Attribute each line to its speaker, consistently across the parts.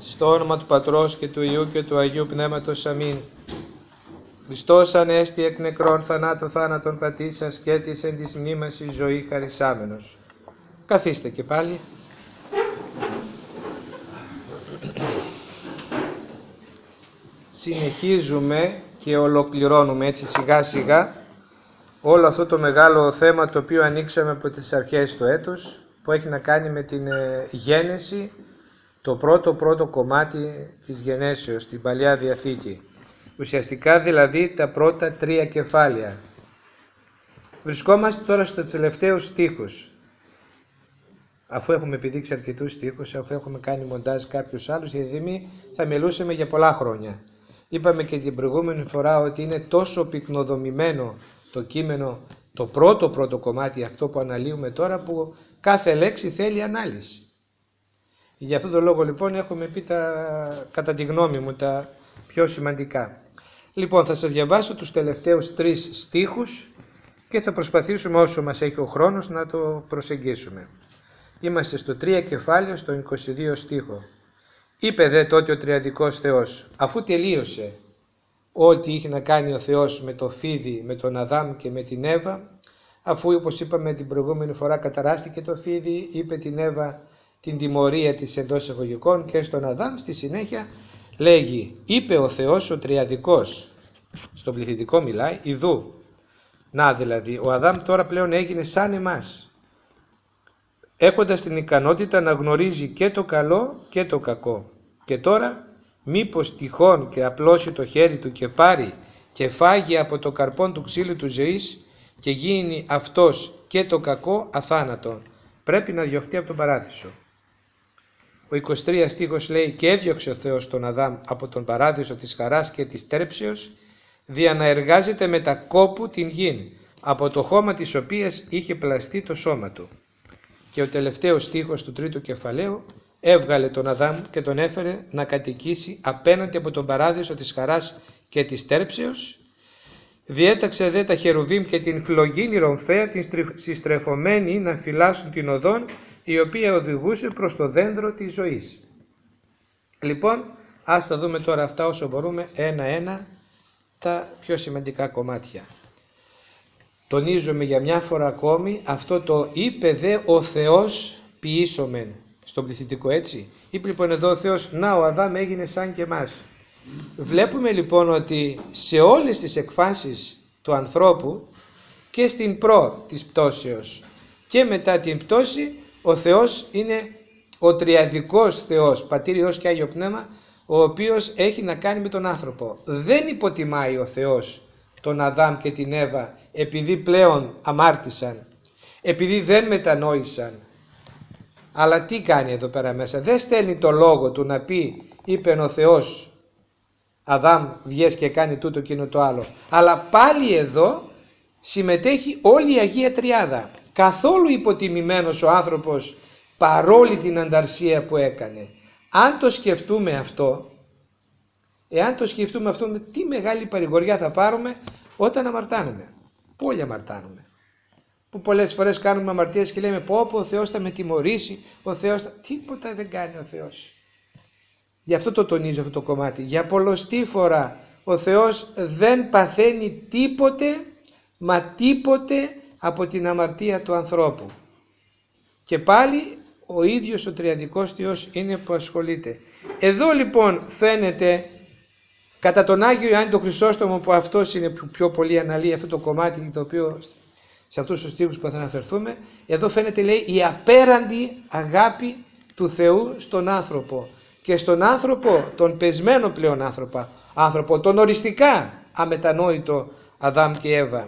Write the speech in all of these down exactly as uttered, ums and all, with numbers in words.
Speaker 1: Στο όνομα του Πατρός και του Υιού και του Αγίου Πνεύματος. Αμήν. Χριστός ανέστη εκ νεκρών θανάτων θάνατον πατήσας και της εν της μνήμας η ζωή χαρισάμενος. Καθίστε και πάλι. Συνεχίζουμε και ολοκληρώνουμε έτσι σιγά σιγά όλο αυτό το μεγάλο θέμα το οποίο ανοίξαμε από τις αρχές του έτους, που έχει να κάνει με την γένεση, το πρώτο πρώτο κομμάτι της γενέσεως στην Παλιά Διαθήκη. Ουσιαστικά δηλαδή τα πρώτα τρία κεφάλαια. Βρισκόμαστε τώρα στους τελευταίους στίχους. Αφού έχουμε επιδείξει αρκετούς στίχους, αφού έχουμε κάνει μοντάζ κάποιους άλλους, γιατί θα μιλούσαμε για πολλά χρόνια. Είπαμε και την προηγούμενη φορά ότι είναι τόσο πυκνοδομημένο το κείμενο, το πρώτο πρώτο κομμάτι, αυτό που αναλύουμε τώρα, που κάθε λέξη θέλει ανάλυση. Για αυτόν τον λόγο λοιπόν έχουμε πει τα, κατά τη γνώμη μου, τα πιο σημαντικά. Λοιπόν, θα σας διαβάσω τους τελευταίους τρεις στίχους και θα προσπαθήσουμε όσο μας έχει ο χρόνος να το προσεγγίσουμε. Είμαστε στο τρία κεφάλαιο, στο είκοσι δύο στίχο. Είπε δε τότε ο Τριαδικός Θεός, αφού τελείωσε ό,τι είχε να κάνει ο Θεός με το φίδι, με τον Αδάμ και με την Εύα, αφού όπως είπαμε την προηγούμενη φορά καταράστηκε το φίδι, είπε την Εύα την τιμωρία της εντός εισαγωγικών και στον Αδάμ στη συνέχεια λέγει, είπε ο Θεός ο Τριαδικός, στον πληθυντικό μιλάει, ιδού. Να δηλαδή, ο Αδάμ τώρα πλέον έγινε σαν εμάς, έχοντας την ικανότητα να γνωρίζει και το καλό και το κακό. Και τώρα μήπως τυχόν και απλώσει το χέρι του και πάρει και φάγει από το καρπόν του ξύλου του ζωής και γίνει αυτός και το κακό αθάνατον. Πρέπει να διωχτεί από τον παράδεισο. Ο είκοσι τρία στίχος λέει και έδιωξε ο Θεός τον Αδάμ από τον παράδεισο της χαράς και της τέρψεως, δια να εργάζεται με τα κόπου την γην, από το χώμα της οποίας είχε πλαστεί το σώμα του. Και ο τελευταίος στίχος του τρίτου κεφαλαίου, έβγαλε τον Αδάμ και τον έφερε να κατοικήσει απέναντι από τον παράδεισο της χαράς και της τέρψεως, διέταξε δε τα χερουβίμ και την φλογίνη ρομφαία την συστρεφωμένη να φυλάσσουν την οδόν, η οποία οδηγούσε προς το δέντρο της ζωής. Λοιπόν, ας τα δούμε τώρα αυτά όσο μπορούμε ένα-ένα τα πιο σημαντικά κομμάτια. Τονίζουμε για μια φορά ακόμη αυτό το είπε δε ο Θεός ποιήσομεν στον πληθυντικό, έτσι. Είπε λοιπόν εδώ ο Θεός, να ο Αδάμ έγινε σαν και εμάς. Βλέπουμε λοιπόν ότι σε όλες τις εκφάσεις του ανθρώπου και στην προ της πτώσεως και μετά την πτώση, ο Θεός είναι ο τριαδικός Θεός, Πατήρ, Υιός και Άγιο Πνεύμα, ο οποίος έχει να κάνει με τον άνθρωπο. Δεν υποτιμάει ο Θεός τον Αδάμ και την Εύα επειδή πλέον αμάρτησαν, επειδή δεν μετανόησαν. Αλλά τι κάνει εδώ πέρα μέσα? Δεν στέλνει το λόγο του να πει, είπε ο Θεός, Αδάμ βγες και κάνει τούτο εκείνο το άλλο. Αλλά πάλι εδώ συμμετέχει όλη η Αγία Τριάδα. Καθόλου υποτιμημένος ο άνθρωπος παρόλη την ανταρσία που έκανε. Αν το σκεφτούμε αυτό, εάν το σκεφτούμε αυτό, τι μεγάλη παρηγοριά θα πάρουμε όταν αμαρτάνουμε. Πολύ αμαρτάνουμε. Που πολλές φορές κάνουμε αμαρτίες και λέμε πω πω ο Θεός θα με τιμωρήσει, ο Θεός θα... Τίποτα δεν κάνει ο Θεός. Γι' αυτό το τονίζω αυτό το κομμάτι. Για πολλοστή φορά ο Θεός δεν παθαίνει τίποτε, μα τίποτε από την αμαρτία του ανθρώπου. Και πάλι ο ίδιος ο Τριαδικός Θεός είναι που ασχολείται. Εδώ λοιπόν φαίνεται κατά τον Άγιο Ιωάννη τον Χρυσόστομο, που αυτός είναι που πιο πολύ αναλύει αυτό το κομμάτι, το οποίο σε αυτούς τους στίχους που θα αναφερθούμε, εδώ φαίνεται λέει η απέραντη αγάπη του Θεού στον άνθρωπο και στον άνθρωπο, τον πεσμένο πλέον άνθρωπο, άνθρωπο τον οριστικά αμετανόητο Αδάμ και Εύα.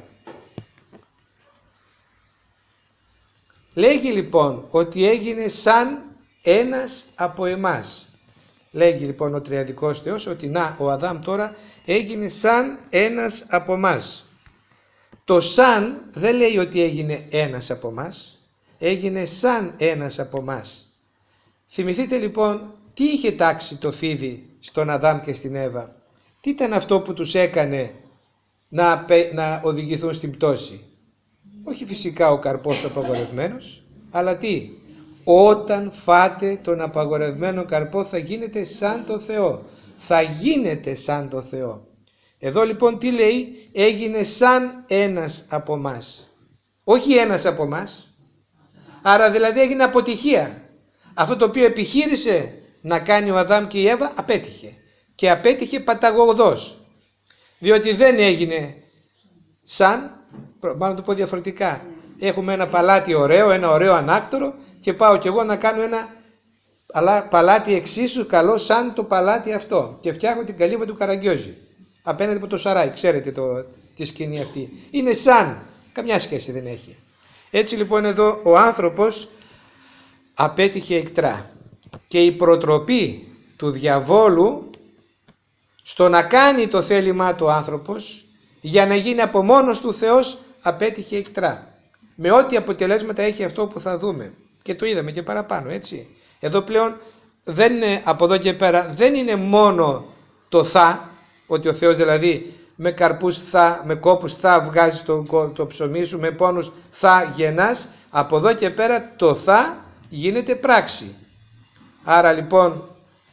Speaker 1: Λέγει λοιπόν ότι έγινε σαν ένας από εμάς. Λέγει λοιπόν ο Τριαδικός Θεός ότι να ο Αδάμ τώρα έγινε σαν ένας από εμάς. Το σαν δεν λέει ότι έγινε ένας από εμάς, έγινε σαν ένας από εμάς. Θυμηθείτε λοιπόν τι είχε τάξει το φίδι στον Αδάμ και στην Εύα. Τι ήταν αυτό που τους έκανε να, να οδηγηθούν στην πτώση? Όχι φυσικά ο καρπός ο απαγορευμένος, αλλά τι? όταν φάτε τον απαγορευμένο καρπό θα γίνετε σαν το Θεό. Θα γίνετε σαν το Θεό. Εδώ λοιπόν τι λέει? Έγινε σαν ένας από μας. Όχι ένας από μας. Άρα δηλαδή έγινε αποτυχία. Αυτό το οποίο επιχείρησε να κάνει ο Αδάμ και η Εύα απέτυχε. Και απέτυχε παταγωγδός. Διότι δεν έγινε σαν, μάλλον το πω διαφορετικά, έχουμε ένα παλάτι ωραίο, ένα ωραίο ανάκτορο και πάω κι εγώ να κάνω ένα αλλά παλάτι εξίσου καλό σαν το παλάτι αυτό και φτιάχνω την καλύβα του Καραγκιόζη απέναντι από το Σαράι, ξέρετε το, τη σκηνή αυτή. Είναι σαν, καμιά σχέση δεν έχει. Έτσι λοιπόν εδώ ο άνθρωπος απέτυχε εκτρά και η προτροπή του διαβόλου στο να κάνει το θέλημά του άνθρωπος για να γίνει από μόνος του Θεός απέτυχε εκτρά. Με ό,τι αποτελέσματα έχει αυτό που θα δούμε. Και το είδαμε και παραπάνω, έτσι. Εδώ πλέον δεν είναι, από εδώ και πέρα δεν είναι μόνο το θα, ότι ο Θεός δηλαδή με καρπούς θα, με κόπους θα βγάζεις το, το ψωμί σου, με πόνους θα γεννάς. Από εδώ και πέρα το θα γίνεται πράξη. Άρα λοιπόν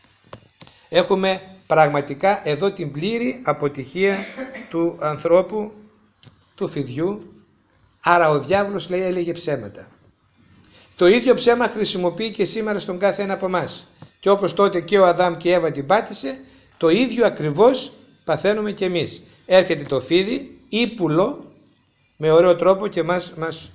Speaker 1: έχουμε πραγματικά εδώ την πλήρη αποτυχία του ανθρώπου, του φιδιού. Άρα ο διάβολος λέει έλεγε ψέματα. Το ίδιο ψέμα χρησιμοποιεί και σήμερα στον κάθε ένα από εμάς. Και όπως τότε και ο Αδάμ και η Εύα την πάτησε, το ίδιο ακριβώς παθαίνουμε και εμείς. Έρχεται το φίδι, ύπουλο, με ωραίο τρόπο και μας, μας,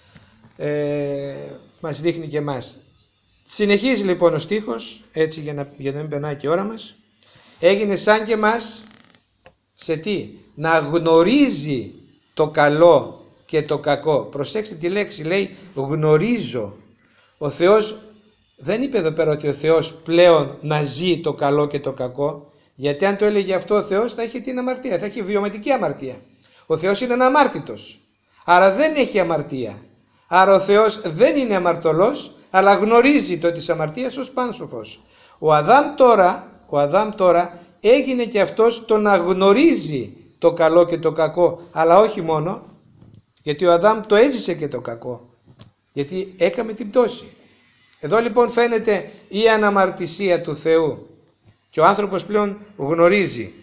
Speaker 1: ε, μας δείχνει και εμάς. Συνεχίζει λοιπόν ο στίχος, έτσι για να, για να μην περνάει και η ώρα μας. Έγινε σαν και μας, σε τι? Να γνωρίζει το καλό και το κακό. Προσέξτε τη λέξη, λέει γνωρίζω. Ο Θεός δεν είπε εδώ πέρα ότι ο Θεός πλέον να ζει το καλό και το κακό, γιατί αν το έλεγε αυτό ο Θεός θα είχε την αμαρτία, θα είχε βιωματική αμαρτία. Ο Θεός είναι αναμάρτητος, άρα δεν έχει αμαρτία. Άρα ο Θεός δεν είναι αμαρτωλός, αλλά γνωρίζει το της αμαρτίας ως πάνσοφος. Ο Αδάμ τώρα, ο Αδάμ τώρα έγινε και αυτός το να γνωρίζει το καλό και το κακό, αλλά όχι μόνο, γιατί ο Αδάμ το έζησε και το κακό, γιατί έκαμε την πτώση. Εδώ λοιπόν φαίνεται η αναμαρτησία του Θεού και ο άνθρωπος πλέον γνωρίζει.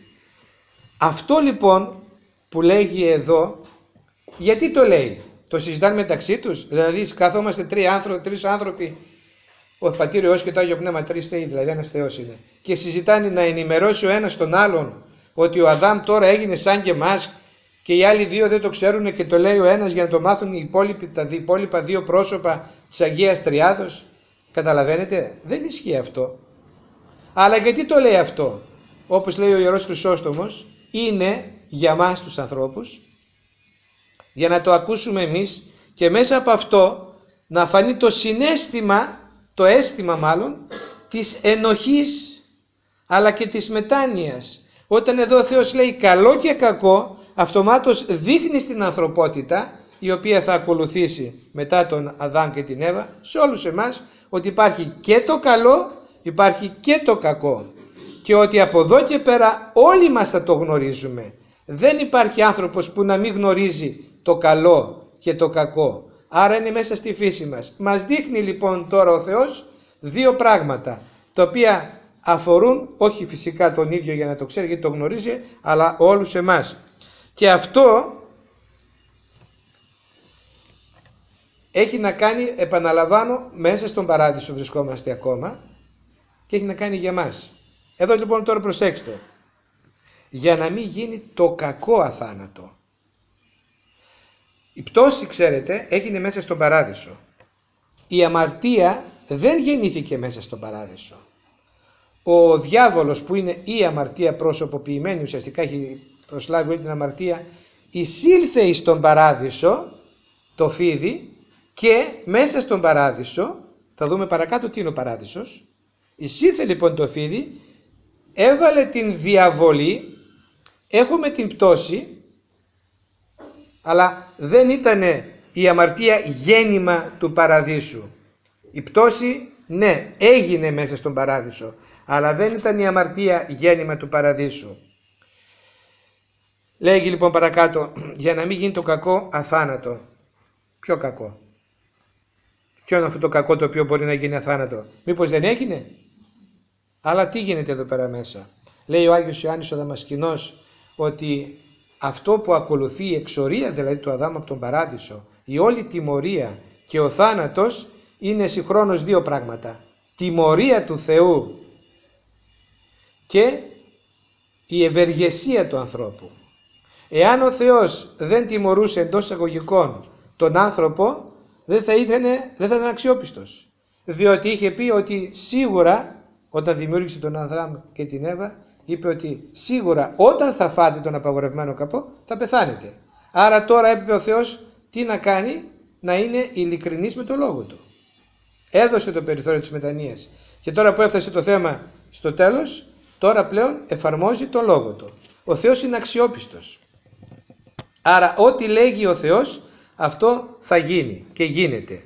Speaker 1: Αυτό λοιπόν που λέγει εδώ, γιατί το λέει? Το συζητάνε μεταξύ τους, δηλαδή καθόμαστε τρεις άνθρωποι, τρεις άνθρωποι, ο Πατήρ, ο Υιός και το Άγιο Πνεύμα, τρεις θεοί, δηλαδή ένας Θεός είναι, και συζητάνε να ενημερώσει ο ένας τον άλλον ότι ο Αδάμ τώρα έγινε σαν και εμάς και οι άλλοι δύο δεν το ξέρουν και το λέει ο ένας για να το μάθουν οι υπόλοιποι, τα υπόλοιπα δύο πρόσωπα της Αγίας Τριάδος. Καταλαβαίνετε, δεν ισχύει αυτό. Αλλά γιατί το λέει αυτό? Όπως λέει ο Ιερός Χρυσόστομος, είναι για μας τους ανθρώπους, για να το ακούσουμε εμείς και μέσα από αυτό να φανεί το συναίσθημα, το αίσθημα μάλλον, της ενοχής αλλά και της μετάνοιας. Όταν εδώ ο Θεός λέει καλό και κακό, αυτομάτως δείχνει στην ανθρωπότητα, η οποία θα ακολουθήσει μετά τον Αδάμ και την Εύα, σε όλους εμάς, ότι υπάρχει και το καλό, υπάρχει και το κακό. Και ότι από εδώ και πέρα όλοι μας θα το γνωρίζουμε. Δεν υπάρχει άνθρωπος που να μην γνωρίζει το καλό και το κακό. Άρα είναι μέσα στη φύση μας. Μας δείχνει λοιπόν τώρα ο Θεός δύο πράγματα, τα οποία αφορούν όχι φυσικά τον ίδιο για να το ξέρει γιατί το γνωρίζει, αλλά όλους εμάς. Και αυτό έχει να κάνει, επαναλαμβάνω, μέσα στον παράδεισο βρισκόμαστε ακόμα και έχει να κάνει για μας. Εδώ λοιπόν τώρα προσέξτε, για να μην γίνει το κακό αθάνατο. Η πτώση, ξέρετε, έγινε μέσα στον παράδεισο. Η αμαρτία δεν γεννήθηκε μέσα στον παράδεισο. Ο διάβολος, που είναι η αμαρτία προσωποποιημένη, ουσιαστικά έχει προσλάβει όλη την αμαρτία, εισήλθε εις τον παράδεισο, το φίδι, και μέσα στον παράδεισο, θα δούμε παρακάτω τι είναι ο παράδεισος, εισήλθε λοιπόν το φίδι, έβαλε την διαβολή, έχουμε την πτώση, αλλά δεν ήταν η αμαρτία γέννημα του παραδείσου. Η πτώση, ναι, έγινε μέσα στον παράδεισο, αλλά δεν ήταν η αμαρτία γέννημα του παραδείσου. Λέγει λοιπόν παρακάτω, για να μην γίνει το κακό αθάνατο. Ποιο κακό? Ποιο είναι αυτό το κακό το οποίο μπορεί να γίνει αθάνατο? Μήπως δεν έγινε? Αλλά τι γίνεται εδώ πέρα μέσα? Λέει ο Άγιος Ιωάννης ο Δαμασκηνός ότι αυτό που ακολουθεί, η εξορία δηλαδή του Αδάμ από τον Παράδεισο, η όλη τιμωρία και ο θάνατος, είναι συγχρόνως δύο πράγματα. Τιμωρία του Θεού και η ευεργεσία του ανθρώπου. Εάν ο Θεός δεν τιμωρούσε εντός εισαγωγικών τον άνθρωπο, δεν θα, ήθελε, δεν θα ήταν αξιόπιστος. Διότι είχε πει ότι σίγουρα, όταν δημιούργησε τον Αδάμ και την Εύα, είπε ότι σίγουρα όταν θα φάτε τον απαγορευμένο καπό θα πεθάνετε. Άρα τώρα έπρεπε ο Θεός τι να κάνει? Να είναι ειλικρινής με τον λόγο του. Έδωσε το περιθώριο της μετανοίας. Και τώρα που έφτασε το θέμα στο τέλος, τώρα πλέον εφαρμόζει τον λόγο του. Ο Θεός είναι αξιόπιστος. Άρα ό,τι λέγει ο Θεός, αυτό θα γίνει και γίνεται.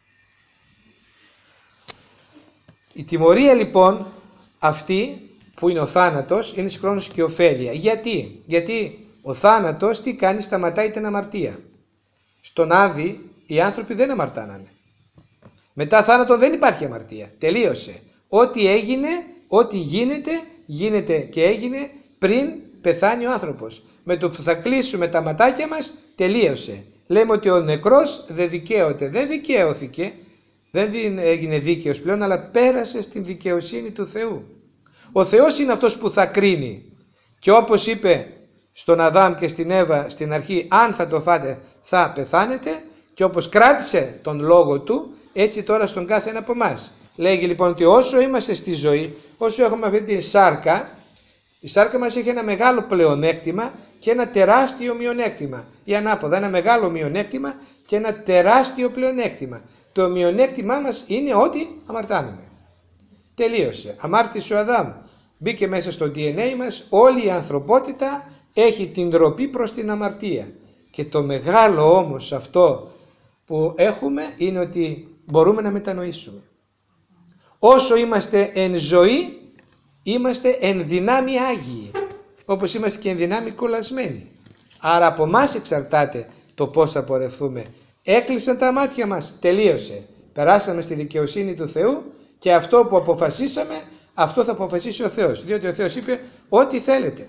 Speaker 1: Η τιμωρία λοιπόν αυτή που είναι ο θάνατος είναι συγχρόνως και ωφέλεια. Γιατί? Γιατί ο θάνατος τι κάνει? Σταματάει την αμαρτία. Στον Άδη οι άνθρωποι δεν αμαρτάνανε. Μετά θάνατο δεν υπάρχει αμαρτία. Τελείωσε. Ό,τι έγινε, ό,τι γίνεται, γίνεται και έγινε πριν πεθάνει ο άνθρωπος. Με το που θα κλείσουμε τα ματάκια μας, τελείωσε. Λέμε ότι ο νεκρός δεν δικαίωται. Δεν δικαίωθηκε, δεν έγινε δίκαιος πλέον, αλλά πέρασε στην δικαιοσύνη του Θεού. Ο Θεός είναι αυτός που θα κρίνει. Και όπως είπε στον Αδάμ και στην Εύα στην αρχή, αν θα το φάτε θα πεθάνετε, και όπως κράτησε τον λόγο του, έτσι τώρα στον κάθε ένα από εμάς. Λέγει λοιπόν ότι όσο είμαστε στη ζωή, όσο έχουμε αυτή τη σάρκα, η σάρκα μας έχει ένα μεγάλο πλεονέκτημα και ένα τεράστιο μειονέκτημα. Ή ανάποδα, ένα μεγάλο μειονέκτημα και ένα τεράστιο πλεονέκτημα. Το μειονέκτημά μας είναι ότι αμαρτάνουμε. Τελείωσε. Αμάρτησε ο Αδάμ. Μπήκε μέσα στο ντι εν έι μας. Όλη η ανθρωπότητα έχει την ντροπή προς την αμαρτία. Και το μεγάλο όμως αυτό που έχουμε είναι ότι μπορούμε να μετανοήσουμε. Όσο είμαστε εν ζωή, είμαστε εν δυνάμει άγιοι. Όπως είμαστε και εν δυνάμει κολλασμένοι. Άρα από εμάς εξαρτάται το πώς θα πορευθούμε. Έκλεισαν τα μάτια μας. Τελείωσε. Περάσαμε στη δικαιοσύνη του Θεού και αυτό που αποφασίσαμε, αυτό θα αποφασίσει ο Θεός. Διότι ο Θεός είπε ό,τι θέλετε.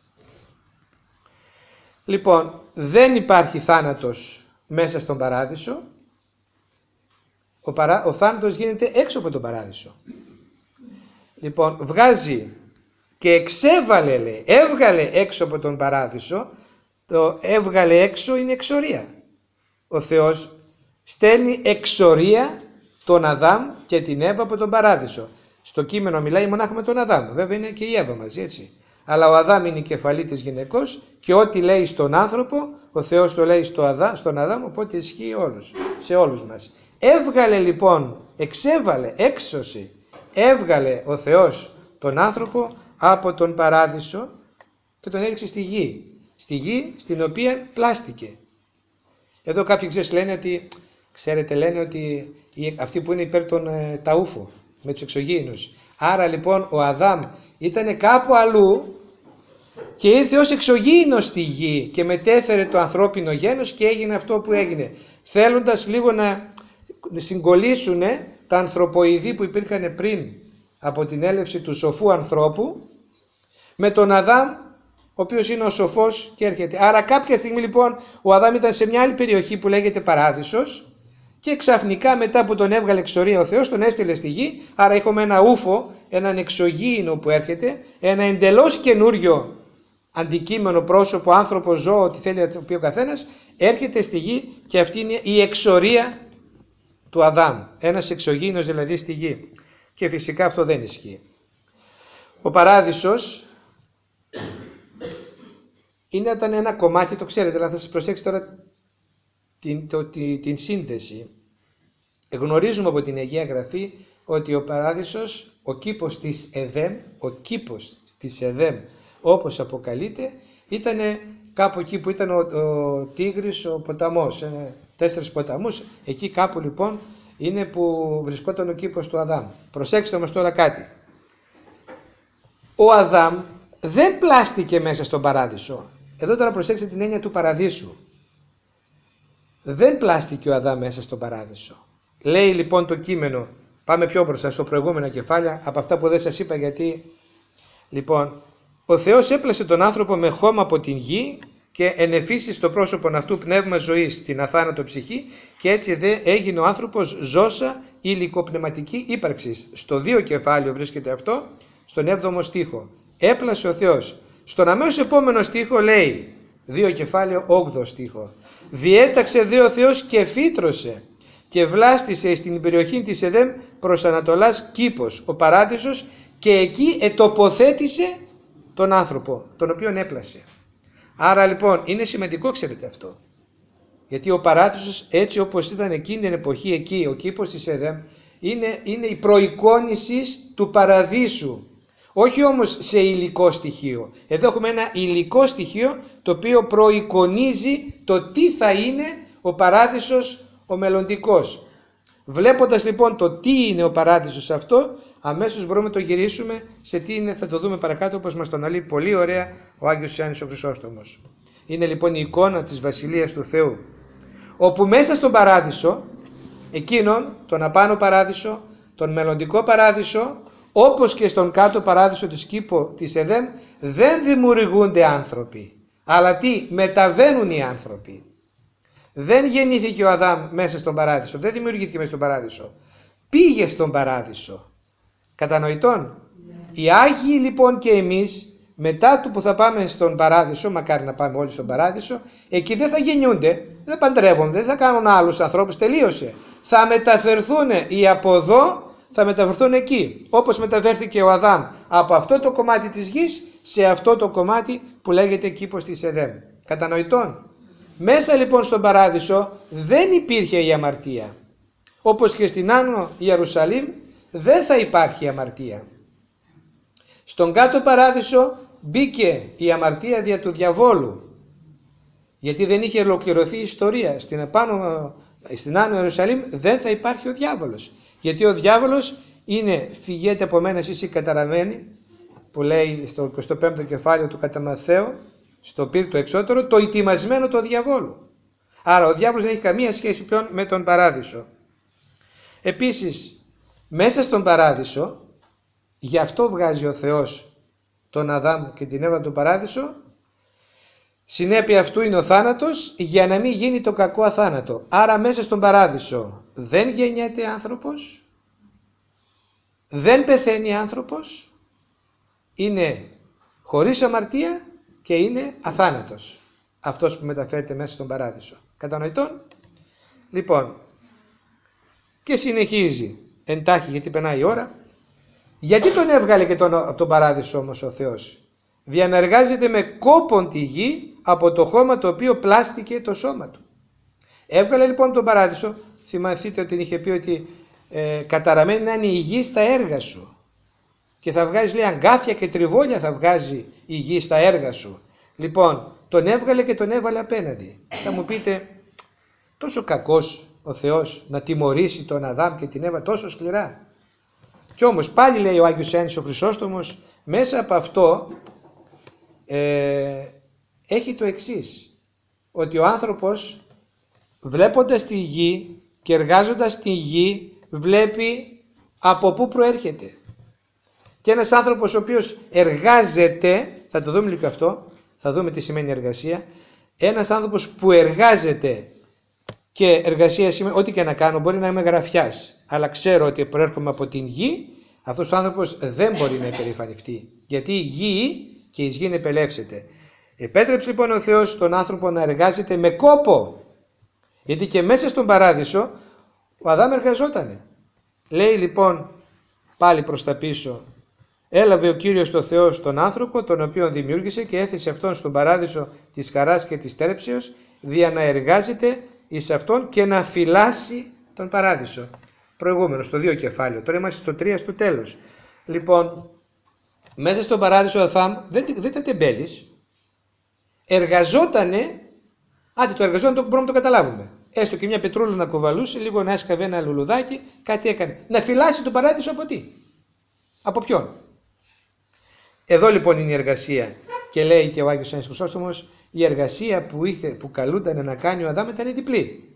Speaker 1: Λοιπόν, δεν υπάρχει θάνατος μέσα στον παράδεισο. Ο, παρά, ο θάνατος γίνεται έξω από τον παράδεισο. Λοιπόν, βγάζει και εξέβαλε, λέει, έβγαλε έξω από τον παράδεισο. Το έβγαλε έξω είναι εξορία. Ο Θεός στέλνει εξορία τον Αδάμ και την Εύα από τον παράδεισο. Στο κείμενο μιλάει μονάχα με τον Αδάμ. Βέβαια είναι και η Εύα μαζί, έτσι. Αλλά ο Αδάμ είναι η κεφαλή της γυναικός και ό,τι λέει στον άνθρωπο, ο Θεός το λέει στο Αδά, στον Αδάμ, οπότε ισχύει όλους, σε όλους μας. Έβγαλε λοιπόν, εξέβαλε, έξωσε, έβγαλε ο Θεός τον άνθρωπο από τον παράδεισο και τον έριξε στη γη. Στη γη στην οποία πλάστηκε. Εδώ κάποιοι ξέρεις λένε ότι, ξέρετε λένε ότι αυτοί που είναι υπέρ των ε, ταούφο με τους εξωγήινους. Άρα λοιπόν ο Αδάμ ήταν κάπου αλλού και ήρθε ως εξωγήινος στη γη και μετέφερε το ανθρώπινο γένος και έγινε αυτό που έγινε. Θέλοντας λίγο να συγκολλήσουν τα ανθρωποειδή που υπήρχαν πριν από την έλευση του σοφού ανθρώπου με τον Αδάμ, ο οποίος είναι ο σοφός και έρχεται. Άρα κάποια στιγμή λοιπόν ο Αδάμ ήταν σε μια άλλη περιοχή που λέγεται Παράδεισος και ξαφνικά μετά που τον έβγαλε εξορία ο Θεός τον έστειλε στη γη. Άρα έχουμε ένα ούφο, έναν εξωγήινο που έρχεται, ένα εντελώς καινούριο αντικείμενο, πρόσωπο, άνθρωπο, ζώο, ό,τι θέλει να πει ο καθένας, έρχεται στη γη και αυτή είναι η εξορία του Αδάμ. Ένας εξωγήινος δηλαδή στη γη. Και φυσικά αυτό δεν ισχύει. Ο Παράδεισος είναι, ήταν ένα κομμάτι, το ξέρετε, αλλά θα σας προσέξετε τώρα την, το, την, την σύνδεση. Γνωρίζουμε από την Αγία Γραφή ότι ο Παράδεισος, ο κήπος της Εδέμ, ο κήπος της Εδέμ όπως αποκαλείται, ήταν κάπου εκεί που ήταν ο, ο Τίγρης, ο ποταμός, ε, τέσσερις ποταμούς, εκεί κάπου λοιπόν είναι που βρισκόταν ο κήπος του Αδάμ. Προσέξτε όμως τώρα κάτι. Ο Αδάμ δεν πλάστηκε μέσα στον Παράδεισο. Εδώ τώρα προσέξτε την έννοια του Παραδείσου. Δεν πλάστηκε ο Αδάμ μέσα στον Παράδεισο. Λέει λοιπόν το κείμενο, πάμε πιο μπροστά στο προηγούμενο κεφάλαια, από αυτά που δεν σας είπα γιατί, λοιπόν, ο Θεός έπλασε τον άνθρωπο με χώμα από την γη και ενεφίσει στο πρόσωπο αυτού πνεύμα ζωής, την αθάνατο ψυχή, και έτσι δε έγινε ο άνθρωπος ζώσα υλικοπνευματική ύπαρξη. Στο δύο κεφάλαιο βρίσκεται αυτό, στον έβδομο στίχο. Έπλασε ο Θεός. Στον αμέσως επόμενο στίχο λέει, δύο κεφάλαιο, όγδοο στίχο. Διέταξε δε ο Θεός και φύτρωσε και βλάστησε στην περιοχή της Εδέμ προς Ανατολάς κήπος, ο παράδεισος, και εκεί ετοποθέτησε τον άνθρωπο, τον οποίον έπλασε. Άρα λοιπόν είναι σημαντικό, ξέρετε αυτό. Γιατί ο παράδεισος, έτσι όπως ήταν εκείνη την εποχή, εκεί ο κήπος της Εδέμ, είναι, είναι η προεικόνηση του παραδείσου. Όχι όμως σε υλικό στοιχείο. Εδώ έχουμε ένα υλικό στοιχείο το οποίο προεικονίζει το τι θα είναι ο παράδεισος ο μελλοντικός. Βλέποντας λοιπόν το τι είναι ο παράδεισος αυτό, αμέσως μπορούμε να το γυρίσουμε σε τι είναι, θα το δούμε παρακάτω, όπως μας το αναλύει πολύ ωραία ο Άγιος Ιωάννης ο Χρυσόστομος. Είναι λοιπόν η εικόνα της Βασιλείας του Θεού, όπου μέσα στον παράδεισο, εκείνον, τον απάνω παράδεισο, τον μελλοντικό παράδεισο, όπως και στον κάτω παράδεισο της κήπου της Εδέμ, δεν δημιουργούνται άνθρωποι, αλλά τι, μεταβαίνουν οι άνθρωποι. Δεν γεννήθηκε ο Αδάμ μέσα στον παράδεισο, δεν δημιουργήθηκε μέσα στον παράδεισο. Πήγε στον παράδεισο. Κατανοητόν. Yeah. Οι Άγιοι λοιπόν και εμείς, μετά του που θα πάμε στον παράδεισο, μακάρι να πάμε όλοι στον παράδεισο, εκεί δεν θα γεννιούνται, δεν παντρεύονται, δεν θα κάνουν άλλους ανθρώπους, τελείωσε. Θα μεταφερθούν οι από εδώ, θα μεταφερθούν εκεί. Όπως μεταφέρθηκε ο Αδάμ από αυτό το κομμάτι της γης σε αυτό το κομμάτι που λέγεται κήπος της Εδέμ. Κατανοητόν. Μέσα λοιπόν στον παράδεισο δεν υπήρχε η αμαρτία. Όπως και στην Άνω Ιερουσαλήμ δεν θα υπάρχει αμαρτία. Στον κάτω παράδεισο μπήκε η αμαρτία δια του διαβόλου. Γιατί δεν είχε ολοκληρωθεί η ιστορία. Στην, επάνω, στην Άνω Ιερουσαλήμ δεν θα υπάρχει ο διάβολος. Γιατί ο διάβολος είναι φυγέτε από μένα εσείς οι καταραμένοι, που λέει στο εικοστό πέμπτο κεφάλαιο του κατά Μαθαίου, στο πύρτο εξώτερο, το ετοιμασμένο του διαβόλου. Άρα ο διάβολος δεν έχει καμία σχέση πλέον με τον παράδεισο. Επίσης, μέσα στον παράδεισο, γι' αυτό βγάζει ο Θεός τον Αδάμ και την Εύα του παράδεισο, συνέπεια αυτού είναι ο θάνατος, για να μην γίνει το κακό αθάνατο. Άρα μέσα στον παράδεισο δεν γεννιέται άνθρωπος, δεν πεθαίνει άνθρωπος, είναι χωρίς αμαρτία και είναι αθάνατος αυτός που μεταφέρεται μέσα στον παράδεισο. Κατανοητόν. Λοιπόν, και συνεχίζει εντάχει, γιατί περνάει η ώρα. Γιατί τον έβγαλε και τον, από τον παράδεισο όμως ο Θεός? Διαναργάζεται με κόπον τη γη από το χώμα το οποίο πλάστηκε το σώμα του. Έβγαλε λοιπόν τον παράδεισο. Θυμηθείτε ότι είχε πει ότι ε, καταραμένη να είναι η γη στα έργα σου. Και θα βγάζει, λέει, αγκάθια και τριβόλια θα βγάζει η γη στα έργα σου. Λοιπόν, τον έβγαλε και τον έβαλε απέναντι. Θα μου πείτε, τόσο κακός ο Θεός να τιμωρήσει τον Αδάμ και την Εύα τόσο σκληρά? Κι όμως πάλι λέει ο Άγιος Ιωάννης ο Χρυσόστομος, μέσα από αυτό ε, έχει το εξής, ότι ο άνθρωπος βλέποντας τη γη και εργάζοντας τη γη βλέπει από πού προέρχεται. Και ένας άνθρωπος ο οποίος εργάζεται, θα το δούμε λίγο αυτό, θα δούμε τι σημαίνει εργασία, ένας άνθρωπος που εργάζεται, και εργασία σημαίνει ό,τι και να κάνω, μπορεί να είμαι γραφιάς, αλλά ξέρω ότι προέρχομαι από την γη, αυτός ο άνθρωπος δεν μπορεί να υπερηφανευτεί, γιατί η γη και η γη επελεύσεται. Επέτρεψε λοιπόν ο Θεός τον άνθρωπο να εργάζεται με κόπο, γιατί και μέσα στον παράδεισο ο Αδάμ εργαζότανε. Λέει λοιπόν πάλι προς τα πίσω, έλαβε ο Κύριος το Θεός τον άνθρωπο, τον οποίον δημιούργησε, και έθεσε αυτόν στον παράδεισο της χαράς και της τέρψεως, δια να εργάζεται εις αυτόν και να φυλάσει τον παράδεισο. Προηγούμενο, στο δύο κεφάλαιο. Τώρα είμαστε στο τρία, στο τέλος. Λοιπόν, μέσα στον παράδεισο ο Αδάμ δεν, δεν ήταν τεμπέλης. Εργαζότανε, άντε το εργαζόταν, το μπορούμε να το καταλάβουμε. Έστω και μια πετρούλα να κουβαλούσε, λίγο να έσκαβε ένα λουλουδάκι, κάτι έκανε. Να φυλάσει τον παράδεισο από τι? Από ποιον? Εδώ λοιπόν είναι η εργασία. Και λέει και ο Άγιος Ιωάννης Χρυσόστομος, η εργασία που, ήθε, που καλούνταν να κάνει ο Αδάμ ήταν διπλή.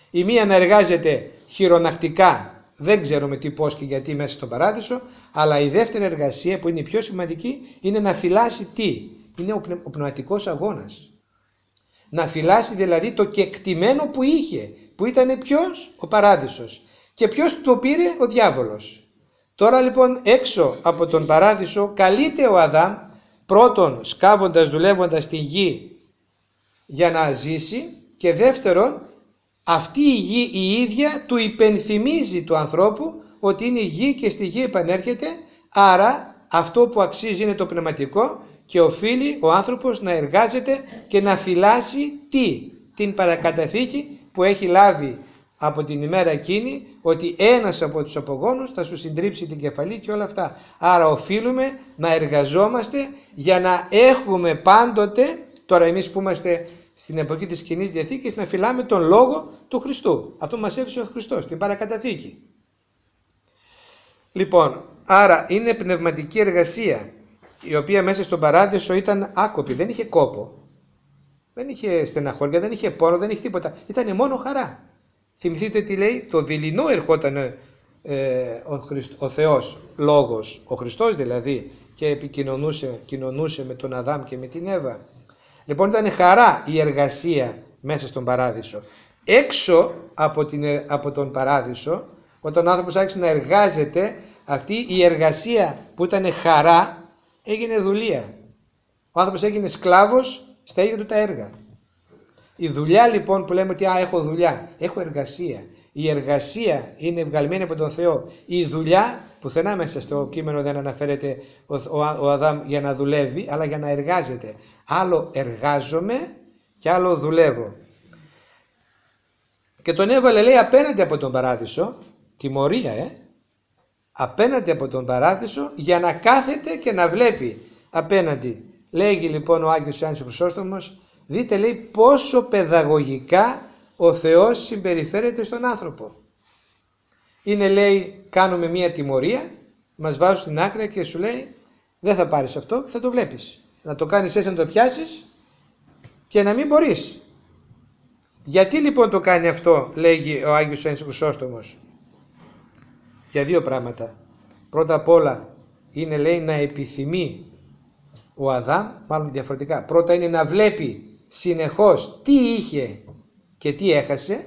Speaker 1: Η μία να εργάζεται χειρονακτικά, δεν ξέρουμε τι, πώς και γιατί μέσα στον παράδεισο, αλλά η δεύτερη εργασία που είναι η πιο σημαντική είναι να φυλάσει τι? Είναι ο, πνευ, ο πνευματικός αγώνας. Να φυλάσει δηλαδή το κεκτημένο που είχε, που ήταν ποιος? Ο παράδεισος. Και ποιος το πήρε? Ο διάβολος. Τώρα λοιπόν έξω από τον παράδεισο καλείται ο Αδάμ, πρώτον σκάβοντας, δουλεύοντας τη γη για να ζήσει, και δεύτερον αυτή η γη η ίδια του υπενθυμίζει του ανθρώπου ότι είναι γη και στη γη επανέρχεται, άρα αυτό που αξίζει είναι το πνευματικό και οφείλει ο άνθρωπος να εργάζεται και να φυλάσει τι? Την παρακαταθήκη που έχει λάβει από την ημέρα εκείνη, ότι ένας από τους απογόνους θα σου συντρίψει την κεφαλή και όλα αυτά. Άρα οφείλουμε να εργαζόμαστε για να έχουμε πάντοτε, τώρα εμείς που είμαστε στην εποχή της Καινής Διαθήκης, να φυλάμε τον Λόγο του Χριστού. Αυτό μας έφερε ο Χριστός, την παρακαταθήκη. Λοιπόν, άρα είναι πνευματική εργασία, η οποία μέσα στον παράδεισο ήταν άκοπη, δεν είχε κόπο, δεν είχε στεναχώρια, δεν είχε πόνο, δεν είχε τίποτα, ήταν μόνο χαρά. Θυμηθείτε τι λέει, το δειλινό ερχόταν ε, ο, Χριστ, ο Θεός Λόγος, ο Χριστός δηλαδή, και επικοινωνούσε κοινωνούσε με τον Αδάμ και με την Εύα. Λοιπόν, ήταν χαρά η εργασία μέσα στον παράδεισο. Έξω από, την, από τον παράδεισο, όταν ο άνθρωπος άρχισε να εργάζεται, αυτή η εργασία που ήταν χαρά έγινε δουλεία. Ο άνθρωπος έγινε σκλάβος στα ίδια του τα έργα. Η δουλειά λοιπόν που λέμε ότι α, έχω δουλειά, έχω εργασία. Η εργασία είναι βγαλμένη από τον Θεό. Η δουλειά, πουθενά μέσα στο κείμενο δεν αναφέρεται ο, ο, ο Αδάμ για να δουλεύει, αλλά για να εργάζεται. Άλλο εργάζομαι και άλλο δουλεύω. Και τον έβαλε, λέει, απέναντι από τον παράδεισο, τιμωρία, ε, απέναντι από τον παράδεισο, για να κάθεται και να βλέπει απέναντι. Λέγει λοιπόν ο Άγιος Ιωάννης ο Χρυσόστομος, δείτε, λέει, πόσο παιδαγωγικά ο Θεός συμπεριφέρεται στον άνθρωπο. Είναι, λέει, κάνουμε μία τιμωρία, μας βάζουν στην άκρη και σου λέει, δεν θα πάρεις αυτό, θα το βλέπεις. Να το κάνεις έτσι, να το πιάσεις και να μην μπορείς. Γιατί λοιπόν το κάνει αυτό, λέγει ο Άγιος Ιωάννης Χρυσόστομος? Για δύο πράγματα. Πρώτα απ' όλα είναι, λέει, να επιθυμεί ο Αδάμ, μάλλον διαφορετικά. Πρώτα είναι να βλέπει συνεχώς τι είχε και τι έχασε,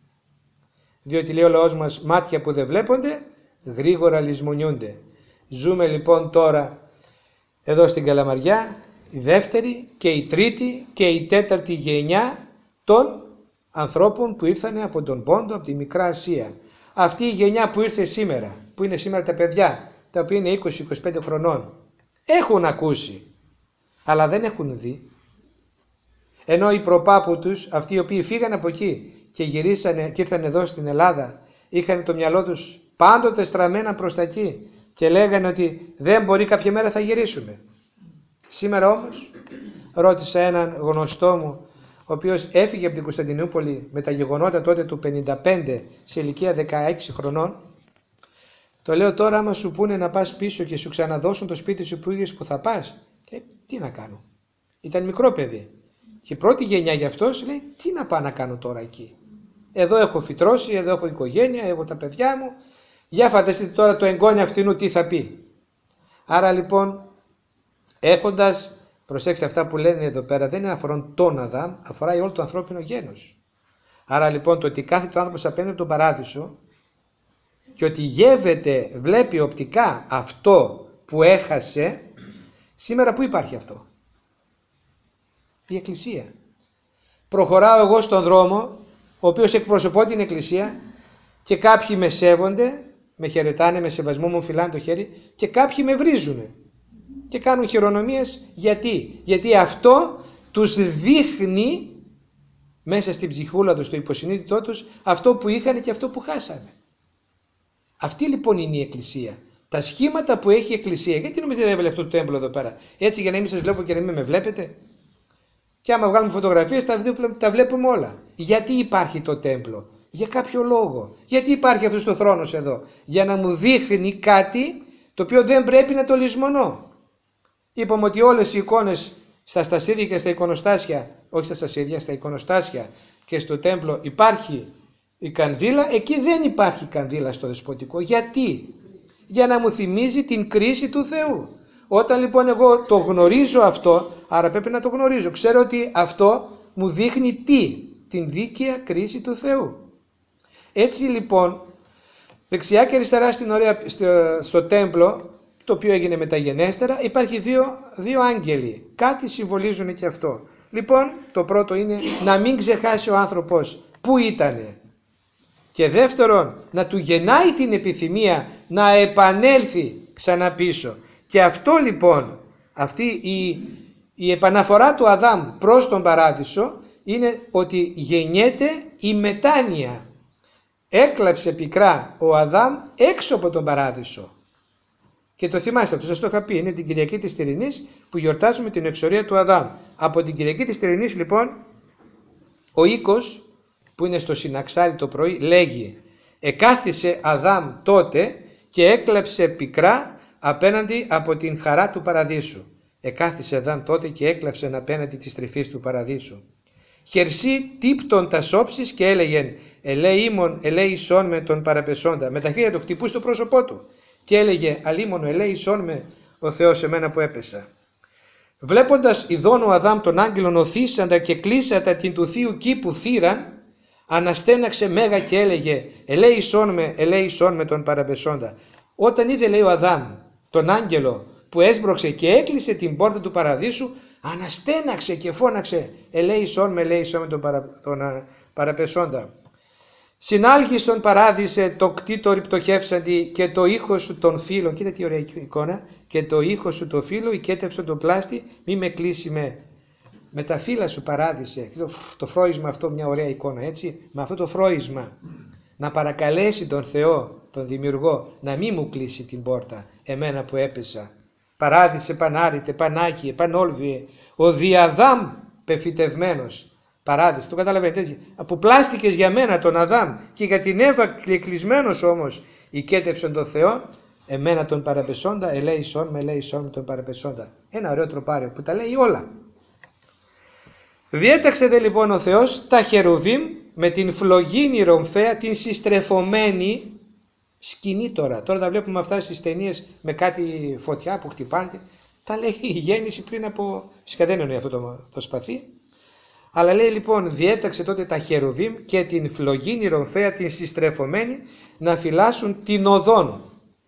Speaker 1: διότι λέει ο λαός μας, μάτια που δεν βλέπονται γρήγορα λησμονιούνται. Ζούμε λοιπόν τώρα εδώ στην Καλαμαριά η δεύτερη και η τρίτη και η τέταρτη γενιά των ανθρώπων που ήρθαν από τον Πόντο, από τη Μικρά Ασία. Αυτή η γενιά που ήρθε σήμερα, που είναι σήμερα τα παιδιά, τα οποία είναι είκοσι με είκοσι πέντε χρονών, έχουν ακούσει, αλλά δεν έχουν δει. Ενώ οι προπάπου τους, αυτοί οι οποίοι φύγαν από εκεί και γυρίσανε και ήρθαν εδώ στην Ελλάδα, είχαν το μυαλό τους πάντοτε στραμμένα προς τα εκεί και λέγανε ότι δεν μπορεί, κάποια μέρα θα γυρίσουμε. Σήμερα όμως ρώτησα έναν γνωστό μου, ο οποίος έφυγε από την Κωνσταντινούπολη με τα γεγονότα τότε του πενήντα πέντε σε ηλικία δεκαέξι χρονών. Το λέω τώρα, άμα σου πούνε να πας πίσω και σου ξαναδώσουν το σπίτι σου που είχες, που θα πας? Λέει, τι να κάνω. Ήταν μικρό παιδί. Και η πρώτη γενιά για αυτός λέει, τι να πάω να κάνω τώρα εκεί. Εδώ έχω φυτρώσει, εδώ έχω οικογένεια, έχω τα παιδιά μου. Για φανταστείτε τώρα το εγγόνι αυτινού τι θα πει. Άρα λοιπόν, έχοντας, προσέξτε αυτά που λένε εδώ πέρα, δεν είναι αφορά τον Αδάμ, αφορά όλο το ανθρώπινο γένος. Άρα λοιπόν το ότι κάθεται ο άνθρωπος απέναντι από τον παράδεισο και ότι γεύεται, βλέπει οπτικά αυτό που έχασε, σήμερα που υπάρχει αυτό? Η Εκκλησία. Προχωράω εγώ στον δρόμο, ο οποίος εκπροσωπώ την Εκκλησία, και κάποιοι με σέβονται, με χαιρετάνε, με σεβασμό μου φυλάνε το χέρι, και κάποιοι με βρίζουν και κάνουν χειρονομίες. Γιατί? Γιατί αυτό τους δείχνει μέσα στην ψυχούλα τους, στο υποσυνείδητό τους, αυτό που είχαν και αυτό που χάσανε. Αυτή λοιπόν είναι η Εκκλησία. Τα σχήματα που έχει η Εκκλησία. Γιατί νομίζετε έβαλε αυτό το τέμπλο εδώ πέρα? Έτσι για να μην σας βλέπω και να μην με βλέπετε? Και άμα βγάλουμε φωτογραφίες τα βλέπουμε όλα. Γιατί υπάρχει το τέμπλο? Για κάποιο λόγο. Γιατί υπάρχει αυτός ο θρόνος εδώ? Για να μου δείχνει κάτι το οποίο δεν πρέπει να το λησμονώ. Είπαμε ότι όλες οι εικόνες στα στασίδια και στα εικονοστάσια, όχι στα στασίδια, στα εικονοστάσια και στο τέμπλο υπάρχει η κανδύλα, εκεί δεν υπάρχει κανδύλα στο δεσποτικό. Γιατί? Για να μου θυμίζει την κρίση του Θεού. Όταν λοιπόν εγώ το γνωρίζω αυτό, άρα πρέπει να το γνωρίζω, ξέρω ότι αυτό μου δείχνει τι? Την δίκαια κρίση του Θεού. Έτσι λοιπόν, δεξιά και αριστερά στην ωραία, στο, στο τέμπλο, το οποίο έγινε μεταγενέστερα, υπάρχει δύο, δύο άγγελοι. Κάτι συμβολίζουν και αυτό. Λοιπόν, το πρώτο είναι να μην ξεχάσει ο άνθρωπος πού ήτανε. Και δεύτερον, να του γεννάει την επιθυμία να επανέλθει ξανά πίσω. Και αυτό λοιπόν, αυτή η, η επαναφορά του Αδάμ προς τον παράδεισο είναι ότι γεννιέται η μετάνοια. Έκλαψε πικρά ο Αδάμ έξω από τον παράδεισο. Και το θυμάστε, αυτό σας το είχα πει, είναι την Κυριακή της Τυρινής που γιορτάζουμε την εξορία του Αδάμ. Από την Κυριακή της Τυρινής λοιπόν, ο οίκος που είναι στο συναξάρι το πρωί λέγει «Εκάθισε Αδάμ τότε και έκλαψε πικρά απέναντι από την χαρά του παραδείσου». Εκάθισε Αδάμ τότε και έκλαψε απέναντι της τρυφής του παραδείσου. Χερσί τύπτον τα όψεις και έλεγεν «Ελέη ήμον, ελέη σών με τον παραπεσόντα». Με τα χέρια του χτυπούσε στο πρόσωπό του και έλεγε «Αλίμονο, ελέη σών με ο Θεός εμένα που έπεσα». Βλέποντας ειδών ο Αδάμ τον άγγελον οθήσαντα και κλείσατα την του θείου κήπου θύραν, αναστέναξε μέγα και έλεγε «Ελέησόν με, ελέησόν με τον παραπεσόντα». Όταν είδε, λέει, ο Αδάμ τον άγγελο που έσπρωξε και έκλεισε την πόρτα του παραδείσου, αναστέναξε και φώναξε «Ελέησόν με, ελέησόν με τον, παρα, τον α, παραπεσόντα». Συνάλγησον παράδεισε το κτήτορι πτωχεύσαντι και το ήχο σου των φίλων. Κοίτα τι ωραία εικόνα. Και το ήχο σου το φίλο οικέτευσον το πλάστη, μη με κλείσει με. Με τα φύλλα σου παράδεισε. Το, το φρόισμα αυτό, μια ωραία εικόνα, έτσι. Με αυτό το φρόισμα να παρακαλέσει τον Θεό, τον Δημιουργό, να μην μου κλείσει την πόρτα, εμένα που έπεσα. Παράδεισε πανάρητε, πανάκιε, πανόλβιε, ο διαδάμ πεφυτευμένος. Παράδεισε, το καταλαβαίνετε έτσι. Που πλάστηκες για μένα τον Αδάμ και για την Εύα κλεισμένος όμως οικέτευσον τον Θεό, εμένα τον παραπεσόντα, ελέησόν με, ελέησόν με τον παραπεσόντα. Ένα ωραίο τροπάριο που τα λέει όλα. Διέταξε δε λοιπόν ο Θεός τα χερουβίμ με την φλογίνη ρομφαία, την συστρεφωμένη σκηνή τώρα. Τώρα τα βλέπουμε αυτά στις ταινίες με κάτι φωτιά που χτυπάνε. Τα λέει η γέννηση πριν από... Φυσικά δεν είναι αυτό το, το σπαθί. Αλλά λέει λοιπόν διέταξε τότε τα χερουβίμ και την φλογίνη ρομφαία, την συστρεφωμένη, να φυλάσσουν την οδόν.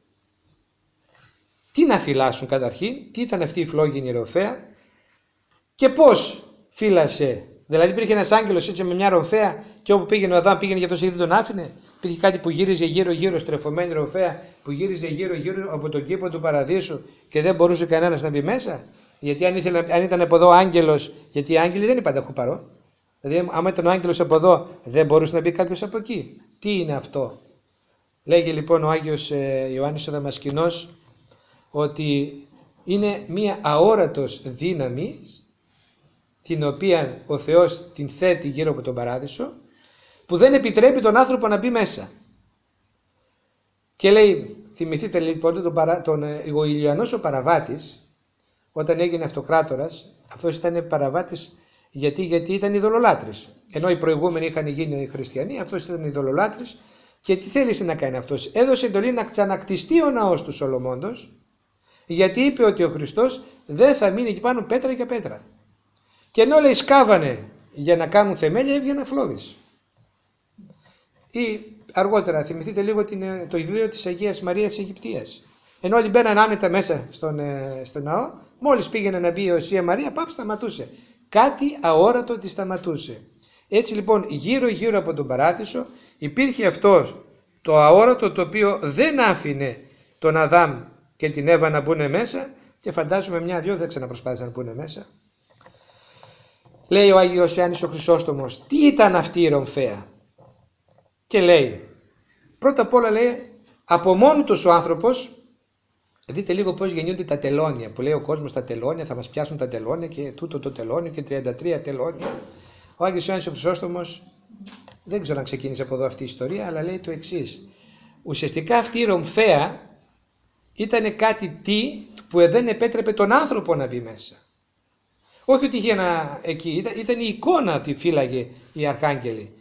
Speaker 1: Τι να φυλάσσουν καταρχήν, τι ήταν αυτή η φλόγινη ρομφαία και πώς φύλασε. Δηλαδή υπήρχε ένας άγγελος έτσι με μια ρομφαία και όπου πήγαινε ο Αδάμ πήγαινε και αυτός δεν τον άφηνε. Υπήρχε κάτι που γύριζε γύρω γύρω, στρεφωμένη ρομφαία που γύριζε γύρω γύρω από τον κήπο του παραδείσου και δεν μπορούσε κανένας να μπει μέσα. Γιατί αν, ήθελε, αν ήταν από εδώ άγγελος, γιατί οι άγγελοι δεν είναι πάντα παρόν. Δηλαδή άμα ήταν ο άγγελος από εδώ δεν μπορούσε να μπει κάποιος από εκεί. Τι είναι αυτό? Λέγει λοιπόν ο Άγιος ε, Ιωάννης ο Δαμασκηνός ότι είναι μία αόρατος δύναμη την οποία ο Θεός την θέτει γύρω από τον παράδεισο που δεν επιτρέπει τον άνθρωπο να μπει μέσα. Και λέει, θυμηθείτε λοιπόν τον, παρα, τον ο Ηλιανός ο παραβάτης όταν έγινε αυτοκράτορας, αυτός ήταν παραβάτης γιατί, γιατί ήταν ειδωλολάτρης. Ενώ οι προηγούμενοι είχαν γίνει χριστιανοί, αυτός ήταν ειδωλολάτρης. Και τι θέλησε να κάνει αυτός? Έδωσε εντολή να ξανακτιστεί ο ναός του Σολομώντος, γιατί είπε ότι ο Χριστός δεν θα μείνει εκεί πάνω πέτρα για πέτρα. Και ενώ λέει σκάβανε για να κάνουν θεμέλια, έβγαινε φλόγες. Ή αργότερα θυμηθείτε λίγο την, το ιδρύο της Αγίας Μαρίας Αιγυπτίας. Ενώ όλοι μπαίναν άνετα μέσα στον, στον ναό, μόλις πήγαινε να μπει η Οσία Μαρία, πάπ, σταματούσε. Κάτι αόρατο τη σταματούσε. Έτσι λοιπόν γύρω γύρω από τον παράδεισο υπήρχε αυτό το αόρατο το οποίο δεν άφηνε τον Αδάμ και την Εύα να μπουν μέσα και φαντάζομαι μια-δυο δεν ξαναπροσπάθησαν να μπουν μέσα. Λέει ο Άγιος Ιωάννης ο Χρυσόστομος, τι ήταν αυτή η ρομφαία? Και λέει, πρώτα απ' όλα λέει, από μόνο του ο άνθρωπος, δείτε λίγο πώς γεννιούνται τα τελώνια, που λέει ο κόσμος τα τελώνια, θα μας πιάσουν τα τελώνια και τούτο το τελώνιο και τριάντα τρία τελώνια. Ο Άγιος Ιωάννης ο Χρυσόστομος, δεν ξέρω αν ξεκίνησε από εδώ αυτή η ιστορία, αλλά λέει το εξής. Ουσιαστικά αυτή η ρομφαία ήταν κάτι τι που δεν επέτρεπε τον άνθρωπο να μπει μέσα. Όχι ότι είχε ένα εκεί, ήταν, ήταν η εικόνα ότι φύλαγε οι αρχάγγελοι.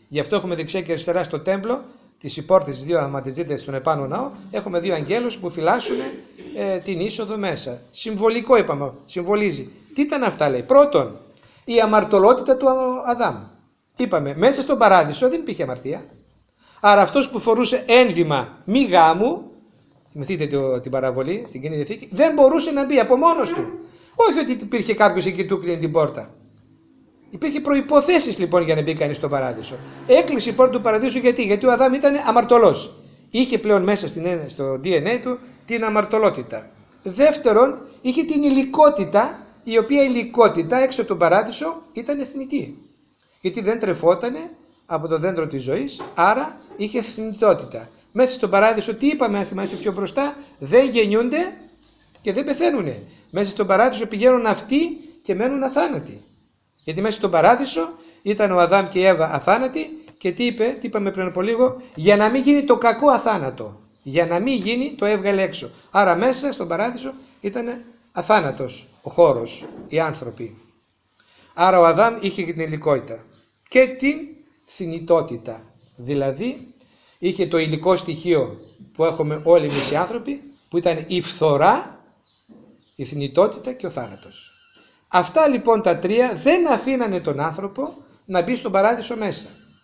Speaker 1: Γι' αυτό έχουμε δεξιά και αριστερά στο τέμπλο, τις πόρτες τις δύο, άμα τις δείτε στον επάνω ναό, έχουμε δύο αγγέλους που φυλάσσουν ε, την είσοδο μέσα. Συμβολικό είπαμε, συμβολίζει. Τι ήταν αυτά λέει? Πρώτον, η αμαρτωλότητα του Αδάμ. Είπαμε, μέσα στον παράδεισο δεν υπήρχε αμαρτία. Άρα αυτός που φορούσε ένδυμα μη γάμου, θυμηθείτε την παραβολή στην Καινή Διαθήκη, δεν μπορούσε να μπει από μόνος του. Όχι ότι υπήρχε κάποιος εκεί του κλείνει την πόρτα. Υπήρχε προϋποθέσεις λοιπόν για να μπει κανείς στον παράδεισο. Έκλεισε η πόρτα του παραδείσου γιατί? Γιατί ο Αδάμ ήταν αμαρτωλός. Είχε πλέον μέσα στο ντι εν έι του την αμαρτωλότητα. Δεύτερον, είχε την υλικότητα, η οποία υλικότητα έξω από τον παράδεισο ήταν εθνική. Γιατί δεν τρεφότανε από το δέντρο της ζωής, άρα είχε θνητότητα. Μέσα στον παράδεισο, τι είπαμε, αν θυμάστε πιο μπροστά, δεν γεννιούνται και δεν πεθαίνουνε. Μέσα στον παράδεισο πηγαίνουν αυτοί και μένουν αθάνατοι. Γιατί μέσα στον παράδεισο ήταν ο Αδάμ και η Εύα αθάνατοι και τι είπε, τι είπαμε πριν από λίγο, για να μην γίνει το κακό αθάνατο. Για να μην γίνει το έβγαλε έξω. Άρα μέσα στον παράδεισο ήταν αθάνατος ο χώρος, οι άνθρωποι. Άρα ο Αδάμ είχε την υλικότητα και την θνητότητα. Δηλαδή είχε το υλικό στοιχείο που έχουμε όλοι εμείς οι άνθρωποι, που ήταν η φθορά, η θνητότητα και ο θάνατος. Αυτά λοιπόν τα τρία δεν αφήνανε τον άνθρωπο να μπει στον παράδεισο μέσα.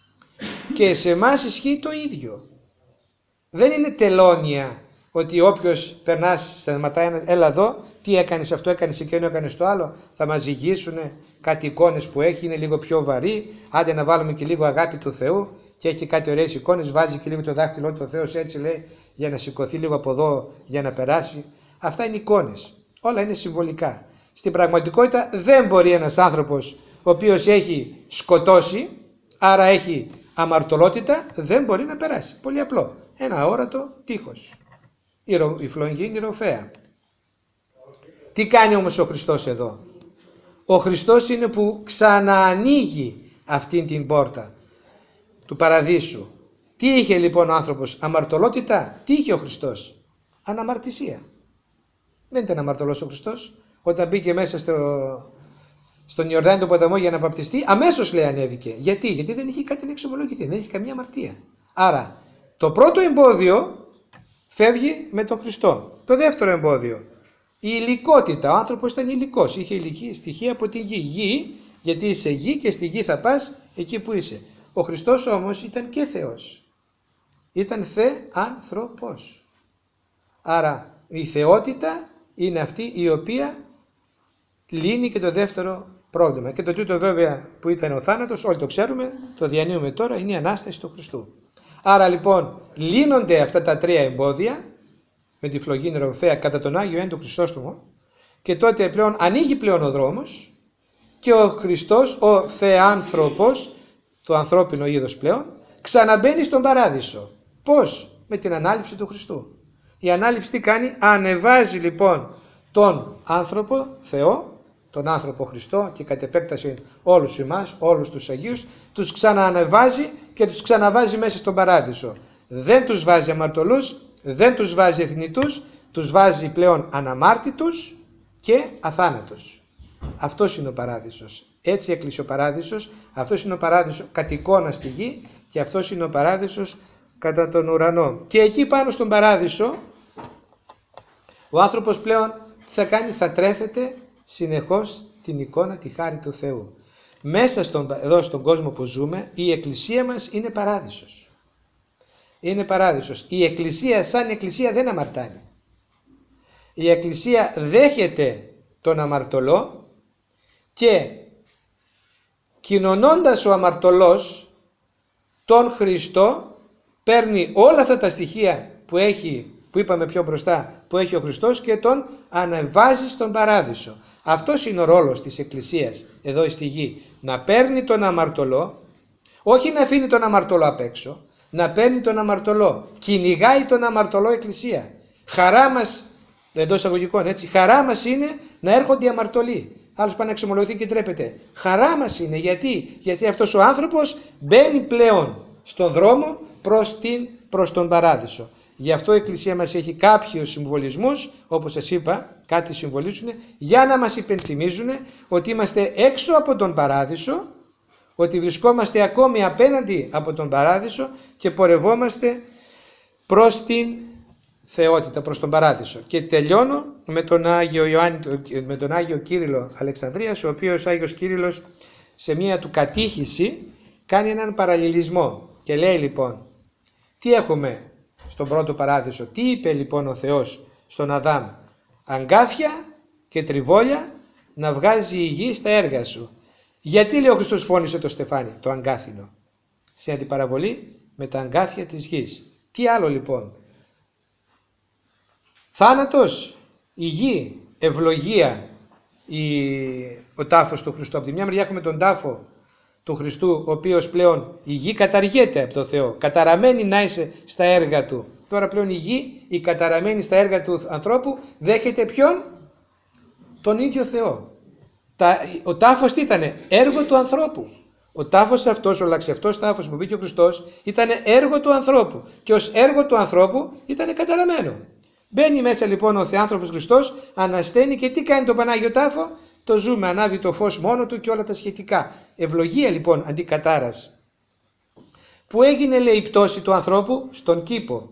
Speaker 1: Και σε εμάς ισχύει το ίδιο. Δεν είναι τελώνια ότι όποιος περνάς σταματάει, έλα εδώ, τι έκανες αυτό, έκανες εκείνο, έκανες το άλλο, θα μας ζυγίσουνε κάτι εικόνες που έχει, είναι λίγο πιο βαρύ, άντε να βάλουμε και λίγο αγάπη του Θεού και έχει κάτι ωραίες εικόνες, βάζει και λίγο το δάχτυλό του ο Θεός έτσι λέει για να σηκωθεί λίγο από εδώ για να περάσει. Αυτά είναι εικόνες, όλα είναι συμβολικά. Στην πραγματικότητα δεν μπορεί ένας άνθρωπος ο οποίος έχει σκοτώσει, άρα έχει αμαρτωλότητα, δεν μπορεί να περάσει. Πολύ απλό. Ένα αόρατο τείχος. Η, ρο, η φλογή είναι η ροφαία. Τι κάνει όμως ο Χριστός εδώ? Ο Χριστός είναι που ξαναανοίγει αυτήν την πόρτα του παραδείσου. Τι είχε λοιπόν ο άνθρωπος? Αμαρτωλότητα. Τι είχε ο Χριστός? Αναμαρτησία. Δεν ήταν αμαρτωλός ο Χριστός. Όταν μπήκε μέσα στο, στον Ιορδάνη τον ποταμό για να βαπτιστεί, αμέσως λέει ανέβηκε. Γιατί? Γιατί δεν είχε κάτι να εξομολογηθεί, δεν είχε καμία αμαρτία. Άρα το πρώτο εμπόδιο φεύγει με τον Χριστό. Το δεύτερο εμπόδιο, η υλικότητα. Ο άνθρωπος ήταν υλικός, είχε υλική στοιχεία από τη γη. Γη, γιατί είσαι γη και στη γη θα πας εκεί που είσαι. Ο Χριστός όμως ήταν και Θεός. Ήταν Θεάνθρωπος. Άρα η θεότητα είναι αυτή η οποία λύνει και το δεύτερο πρόβλημα. Και το τρίτο βέβαια που ήταν ο θάνατος, όλοι το ξέρουμε, το διανύουμε τώρα, είναι η Ανάσταση του Χριστού. Άρα λοιπόν λύνονται αυτά τα τρία εμπόδια με τη φλογή ροφαία κατά τον Άγιο Έντο Χριστόστομο και τότε πλέον ανοίγει πλέον ο δρόμος και ο Χριστός, ο Θεάνθρωπος, το ανθρώπινο είδος πλέον, ξαναμπαίνει στον παράδεισο. Πώς? Με την ανάληψη του Χριστού. Η ανάληψη τι κάνει? Ανεβάζει λοιπόν τον άνθρωπο Θεό, τον άνθρωπο Χριστό και κατ' επέκταση όλους εμάς, όλους τους Αγίους, τους ξαναανεβάζει και τους ξαναβάζει μέσα στον παράδεισο. Δεν τους βάζει αμαρτωλούς, δεν τους βάζει εθνητούς, τους βάζει πλέον αναμάρτητους και αθάνατους. Αυτός είναι ο παράδεισος. Έτσι έκλεισε ο παράδεισος, αυτός είναι ο παράδεισος κατ' εικόνα στη γη και αυτός είναι ο παράδεισος κατά τον ουρανό. Και εκεί πάνω στον παράδεισο ο άνθρωπος πλέον θα κάνει, θα τρέφεται συνεχώς την εικόνα, τη χάρη του Θεού. Μέσα στον, εδώ στον κόσμο που ζούμε η εκκλησία μας είναι παράδεισος. Είναι παράδεισος. Η εκκλησία σαν εκκλησία δεν αμαρτάνει. Η εκκλησία δέχεται τον αμαρτωλό και κοινωνώντας ο αμαρτωλός τον Χριστό παίρνει όλα αυτά τα στοιχεία που έχει, που είπαμε πιο μπροστά, που έχει ο Χριστός και τον ανεβάζει στον παράδεισο. Αυτός είναι ο ρόλος της Εκκλησίας εδώ στη γη. Να παίρνει τον αμαρτωλό, όχι να αφήνει τον αμαρτωλό απ' έξω, να παίρνει τον αμαρτωλό. Κυνηγάει τον αμαρτωλό Εκκλησία. Χαρά μας, εντός εισαγωγικών έτσι, χαρά μας είναι να έρχονται οι αμαρτωλοί. Άλλος πάει να εξομολογηθεί και τρέπεται. Χαρά μας είναι. Γιατί? Γιατί αυτός ο άνθρωπος μπαίνει πλέον στον δρόμο προς, την, προς τον παράδεισο. Γι' αυτό η Εκκλησία μας έχει κάποιους συμβολισμούς, όπως σας είπα, κάτι συμβολίζουν, για να μας υπενθυμίζουν ότι είμαστε έξω από τον παράδεισο, ότι βρισκόμαστε ακόμη απέναντι από τον Παράδεισο και πορευόμαστε προς την θεότητα, προς τον Παράδεισο. Και τελειώνω με τον Άγιο, Ιωάννη, με τον Άγιο Κύριλλο Αλεξανδρίας, ο οποίος Άγιος Κύριλλος σε μία του κατήχηση κάνει έναν παραλληλισμό και λέει λοιπόν, τι έχουμε στον πρώτο Παράδεισο, τι είπε λοιπόν ο Θεός στον Αδάμ, αγκάθια και τριβόλια να βγάζει η γη στα έργα σου. Γιατί, λέει ο Χριστός, φώνησε το στεφάνι, το αγκάθινο, σε αντιπαραβολή με τα αγκάθια της γης. Τι άλλο λοιπόν? Θάνατος, η γη, ευλογία, η... ο τάφος του Χριστού. Από τη μια μεριά έχουμε τον τάφο του Χριστού, ο οποίος πλέον η γη καταργέται από τον Θεό, καταραμένη να είσαι στα έργα του. Τώρα πλέον η γη, η καταραμένη στα έργα του ανθρώπου, δέχεται ποιον? Τον ίδιο Θεό. Ο τάφος τι ήτανε? Έργο του ανθρώπου. Ο τάφος αυτός, ο λαξευτός τάφος που μπήκε ο Χριστός, ήταν έργο του ανθρώπου και ως έργο του ανθρώπου ήταν καταραμένο. Μπαίνει μέσα λοιπόν ο Θεάνθρωπος Χριστός, ανασταίνει και τι κάνει το Πανάγιο Τάφο? Το ζούμε, ανάβει το φως μόνο του και όλα τα σχετικά. Ευλογία λοιπόν αντί κατάρας. Που έγινε, λέει, η πτώση του ανθρώπου? Στον κήπο.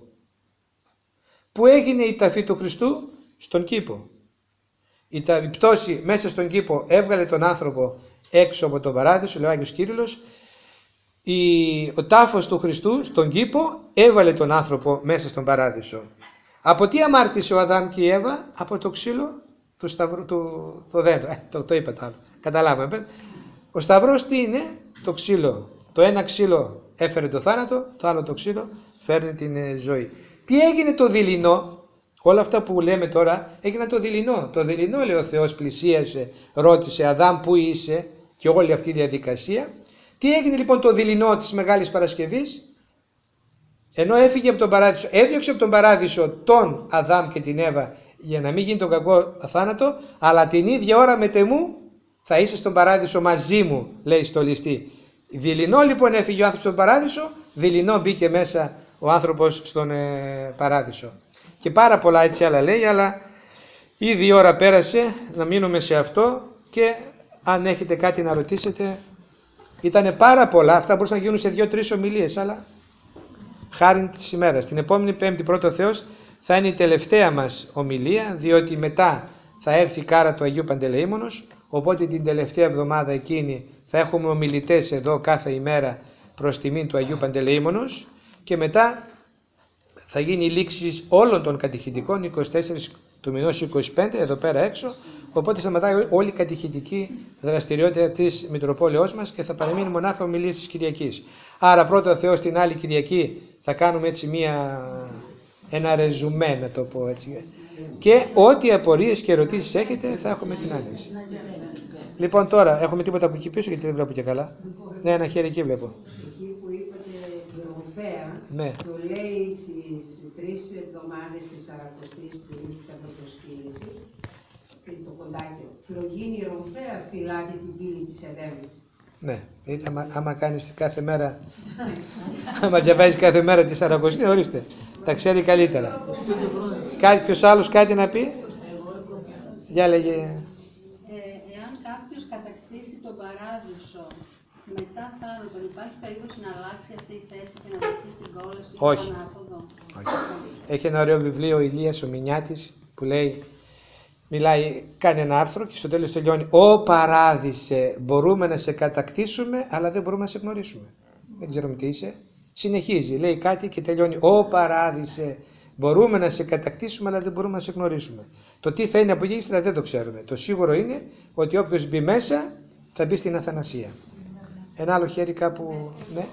Speaker 1: Που έγινε η ταφή του Χριστού? Στον κήπο. Η πτώση μέσα στον κήπο έβγαλε τον άνθρωπο έξω από τον Παράδεισο, λέει ο Άγιος Κύριλλος. Η, ο τάφος του Χριστού στον κήπο έβαλε τον άνθρωπο μέσα στον Παράδεισο. Από τι αμάρτησε ο Αδάμ και η Εύα? Από το ξύλο του σταυρού, του, το δέντρο. Ε, το, το είπα το άλλο. Καταλάβαμε. Ο σταυρός τι είναι? Το ξύλο. Το ένα ξύλο έφερε το θάνατο, το άλλο το ξύλο φέρνει την ε, ζωή. Τι έγινε το δειλινό? Όλα αυτά που λέμε τώρα έγιναν το δειλινό. Το δειλινό, λέει ο Θεός, πλησίασε, ρώτησε Αδάμ πού είσαι, και όλη αυτή η διαδικασία. Τι έγινε λοιπόν το δειλινό της Μεγάλης Παρασκευής? Ενώ έφυγε από τον Παράδεισο, έδιωξε από τον Παράδεισο τον Αδάμ και την Εύα για να μην γίνει τον κακό θάνατο, αλλά την ίδια ώρα μετεμού θα είσαι στον Παράδεισο μαζί μου, λέει στο ληστή. Δειλινό λοιπόν έφυγε ο άνθρωπος στον Παράδεισο, δειλινό μπήκε μέσα ο άνθρωπος στον ε, Παράδεισο. Και πάρα πολλά έτσι άλλα λέει, αλλά ήδη η ώρα πέρασε, να μείνουμε σε αυτό και αν έχετε κάτι να ρωτήσετε. Ήτανε πάρα πολλά, αυτά μπορούσαν να γίνουν σε δύο-τρεις ομιλίες, αλλά χάριν της ημέρας. Την επόμενη Πέμπτη, πρώτο Θεός, θα είναι η τελευταία μας ομιλία, διότι μετά θα έρθει η κάρα του Αγίου Παντελεήμονος, οπότε την τελευταία εβδομάδα εκείνη θα έχουμε ομιλητές εδώ κάθε ημέρα προς τιμήν του Αγίου Παντελεήμονος και μετά θα γίνει η λήξη όλων των κατηχητικών, είκοσι τέσσερις του μηνός είκοσι πέντε, εδώ πέρα έξω, οπότε σταματάει όλη η κατηχητική δραστηριότητα της Μητροπόλεως μας και θα παραμείνει μονάχα ομιλίες της Κυριακής. Άρα πρώτα Θεός την άλλη Κυριακή θα κάνουμε έτσι μία, ένα ρεζουμέ, να το πω έτσι. Και ό,τι απορίες και ερωτήσεις έχετε θα έχουμε την άντληση. Λοιπόν, τώρα έχουμε τίποτα από εκεί πίσω, γιατί δεν βλέπω και καλά. Ναι, ένα χέρι εκεί βλέπω.
Speaker 2: Εκεί που είπατε Γρομφέα,
Speaker 1: ναι.
Speaker 2: Το λέει στις τρεις εβδομάδες της Σαρακοστής που είναι της Σταυροπροσκύνησης, και το κοντάκιο. Φλογίνη Γρομφέα φυλάται την πύλη της Εδέμ.
Speaker 1: Ναι, είτε άμα, άμα κάνεις κάθε μέρα, άμα διαβάζεις κάθε μέρα τη Σαρακοστή, ορίστε, τα ξέρει καλύτερα. Κάποιος άλλος κάτι να πει? Για λέγε.
Speaker 3: Ε, εάν κάποιος κατακτήσει τον Παράδεισο μετά θάνατον, υπάρχει περίπτωση να αλλάξει αυτή η θέση και να δεχτεί στην κόλαση?
Speaker 1: Όχι.
Speaker 3: Ή ανάποδο?
Speaker 1: Όχι. Έχει ένα ωραίο βιβλίο ο Ηλίας ο Μινιάτης που λέει, μιλάει, κάνει ένα άρθρο και στο τέλος τελειώνει: «Ω Παράδεισε, μπορούμε να σε κατακτήσουμε, αλλά δεν μπορούμε να σε γνωρίσουμε». Δεν ξέρουμε τι είσαι. Συνεχίζει, λέει κάτι και τελειώνει: «Ω Παράδεισε, μπορούμε να σε κατακτήσουμε, αλλά δεν μπορούμε να σε γνωρίσουμε». Το τι θα είναι από εκεί ύστερα δεν το ξέρουμε. Το σίγουρο είναι ότι όποιος μπει μέσα θα μπει στην αθανασία. Ένα άλλο χέρι κάπου, ναι.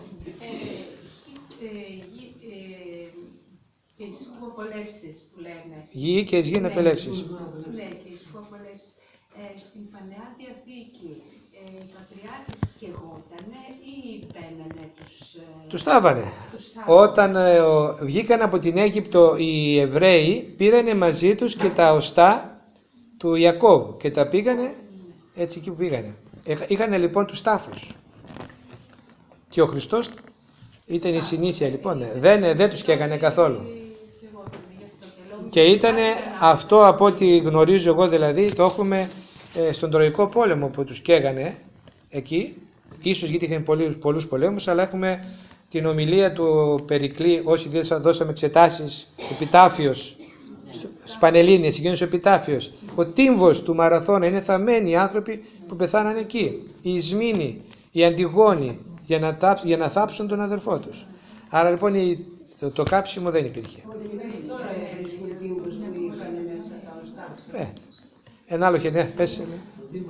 Speaker 4: Και οι σκοπολεύσεις που λέμε.
Speaker 1: Γη και γη να απελεύσεις.
Speaker 4: Ναι, και οι σκοπολεύσεις. Ε, στην Παλαιά Διαθήκη, ε, οι πατριάρχες καιγότανε ή πένανε τους... Ε,
Speaker 1: τους θάβανε. Τους θάβανε. Όταν ε, ο, βγήκαν από την Αίγυπτο οι Εβραίοι, πήρανε μαζί τους και τα οστά του Ιακώβ και τα πήγανε έτσι εκεί που πήγανε. Ε, είχανε λοιπόν τους τάφους. Και ο Χριστός ήταν η συνήθεια λοιπόν. Ε, δεν, δεν τους καίγανε καθόλου. Και ήταν αυτό, από ό,τι γνωρίζω εγώ δηλαδή, το έχουμε ε, στον Τροϊκό πόλεμο που τους καίγανε εκεί, ίσως γιατί είχαμε πολλούς, πολλούς πολέμους, αλλά έχουμε την ομιλία του Περικλή, όσοι δώσαμε εξετάσεις, επιτάφιος, Σπανελλήνιες, συγγένους επιτάφιος. Ο τύμβος του Μαραθώνα είναι θαμμένοι οι άνθρωποι που πεθάναν εκεί. Οι Ισμήνοι, οι Αντιγόνοι, για να, τάψ, για να θάψουν τον αδερφό τους. Άρα λοιπόν η, το, το κάψιμο δεν υπήρχε.
Speaker 2: Τώρα βρίσκουν τύμβους που είχαν μέσα τα οστά.
Speaker 1: Ε, ένα άλλο και ναι, πες.
Speaker 5: Εγώ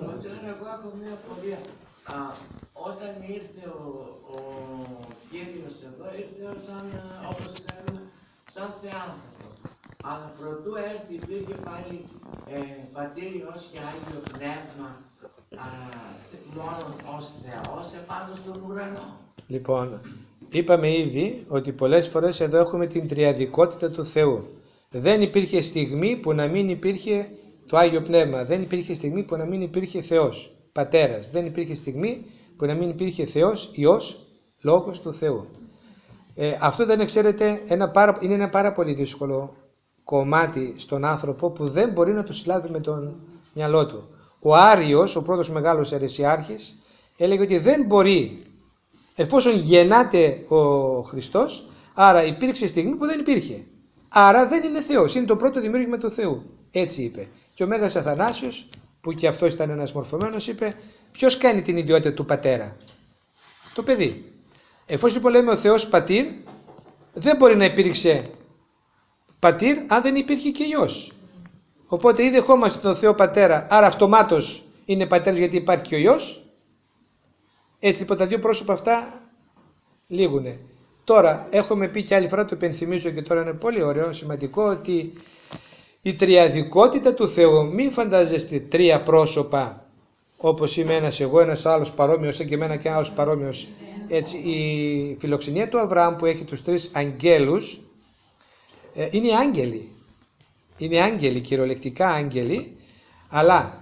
Speaker 5: έχω μια απορία. Όταν ήρθε ο, ο Κύριος εδώ, ήρθε σαν, όπως ξέρουμε, σαν θεάνθρωπος. Αλλά προτού έρθει υπήρχε πάλι ε, Πατήρ, Υιός και Άγιο Πνεύμα, α, μόνο ως Θεός επάνω στον ουρανό.
Speaker 1: Λοιπόν, είπαμε ήδη ότι πολλές φορές εδώ έχουμε την τριαδικότητα του Θεού. Δεν υπήρχε στιγμή που να μην υπήρχε το Άγιο Πνεύμα. Δεν υπήρχε στιγμή που να μην υπήρχε Θεός, Πατέρας. Δεν υπήρχε στιγμή που να μην υπήρχε Θεός, Υιός, Λόγος του Θεού. Ε, αυτό δεν ξέρετε, ένα πάρα, είναι ένα πάρα πολύ δύσκολο κομμάτι στον άνθρωπο που δεν μπορεί να το συλλάβει με τον μυαλό του. Ο Άριος, ο πρώτος μεγάλος αιρεσιάρχης, έλεγε ότι δεν μπορεί, εφόσον γεννάται ο Χριστός, άρα υπήρξε στιγμή που δεν υπήρχε. Άρα δεν είναι Θεός, είναι το πρώτο δημιούργημα του Θεού. Έτσι είπε. Και ο Μέγας Αθανάσιος, που και αυτός ήταν ένας μορφωμένος, είπε ποιος κάνει την ιδιότητα του πατέρα? Το παιδί. Εφόσον λοιπόν λέμε ο Θεός πατήρ, δεν μπορεί να υπήρξε πατήρ αν δεν υπήρχε και Υιός. Οπότε ή δεχόμαστε τον Θεό Πατέρα, άρα αυτομάτως είναι πατέρας γιατί υπάρχει και ο Υιός. Έτσι λοιπόν τα δύο πρόσωπα αυτά λήγουνε. Τώρα έχουμε πει και άλλη φορά, το υπενθυμίζω και τώρα είναι πολύ ωραίο, σημαντικό, ότι η τριαδικότητα του Θεού, μην φαντάζεστε τρία πρόσωπα όπως είμαι ένας εγώ, ένας άλλος παρόμοιος, σαν και εμένα και άλλος παρόμοιος. Έτσι, η φιλοξενία του Αβραάμ που έχει τους τρεις αγγέλους, ε, είναι άγγελοι. Είναι άγγελοι, κυριολεκτικά άγγελοι, αλλά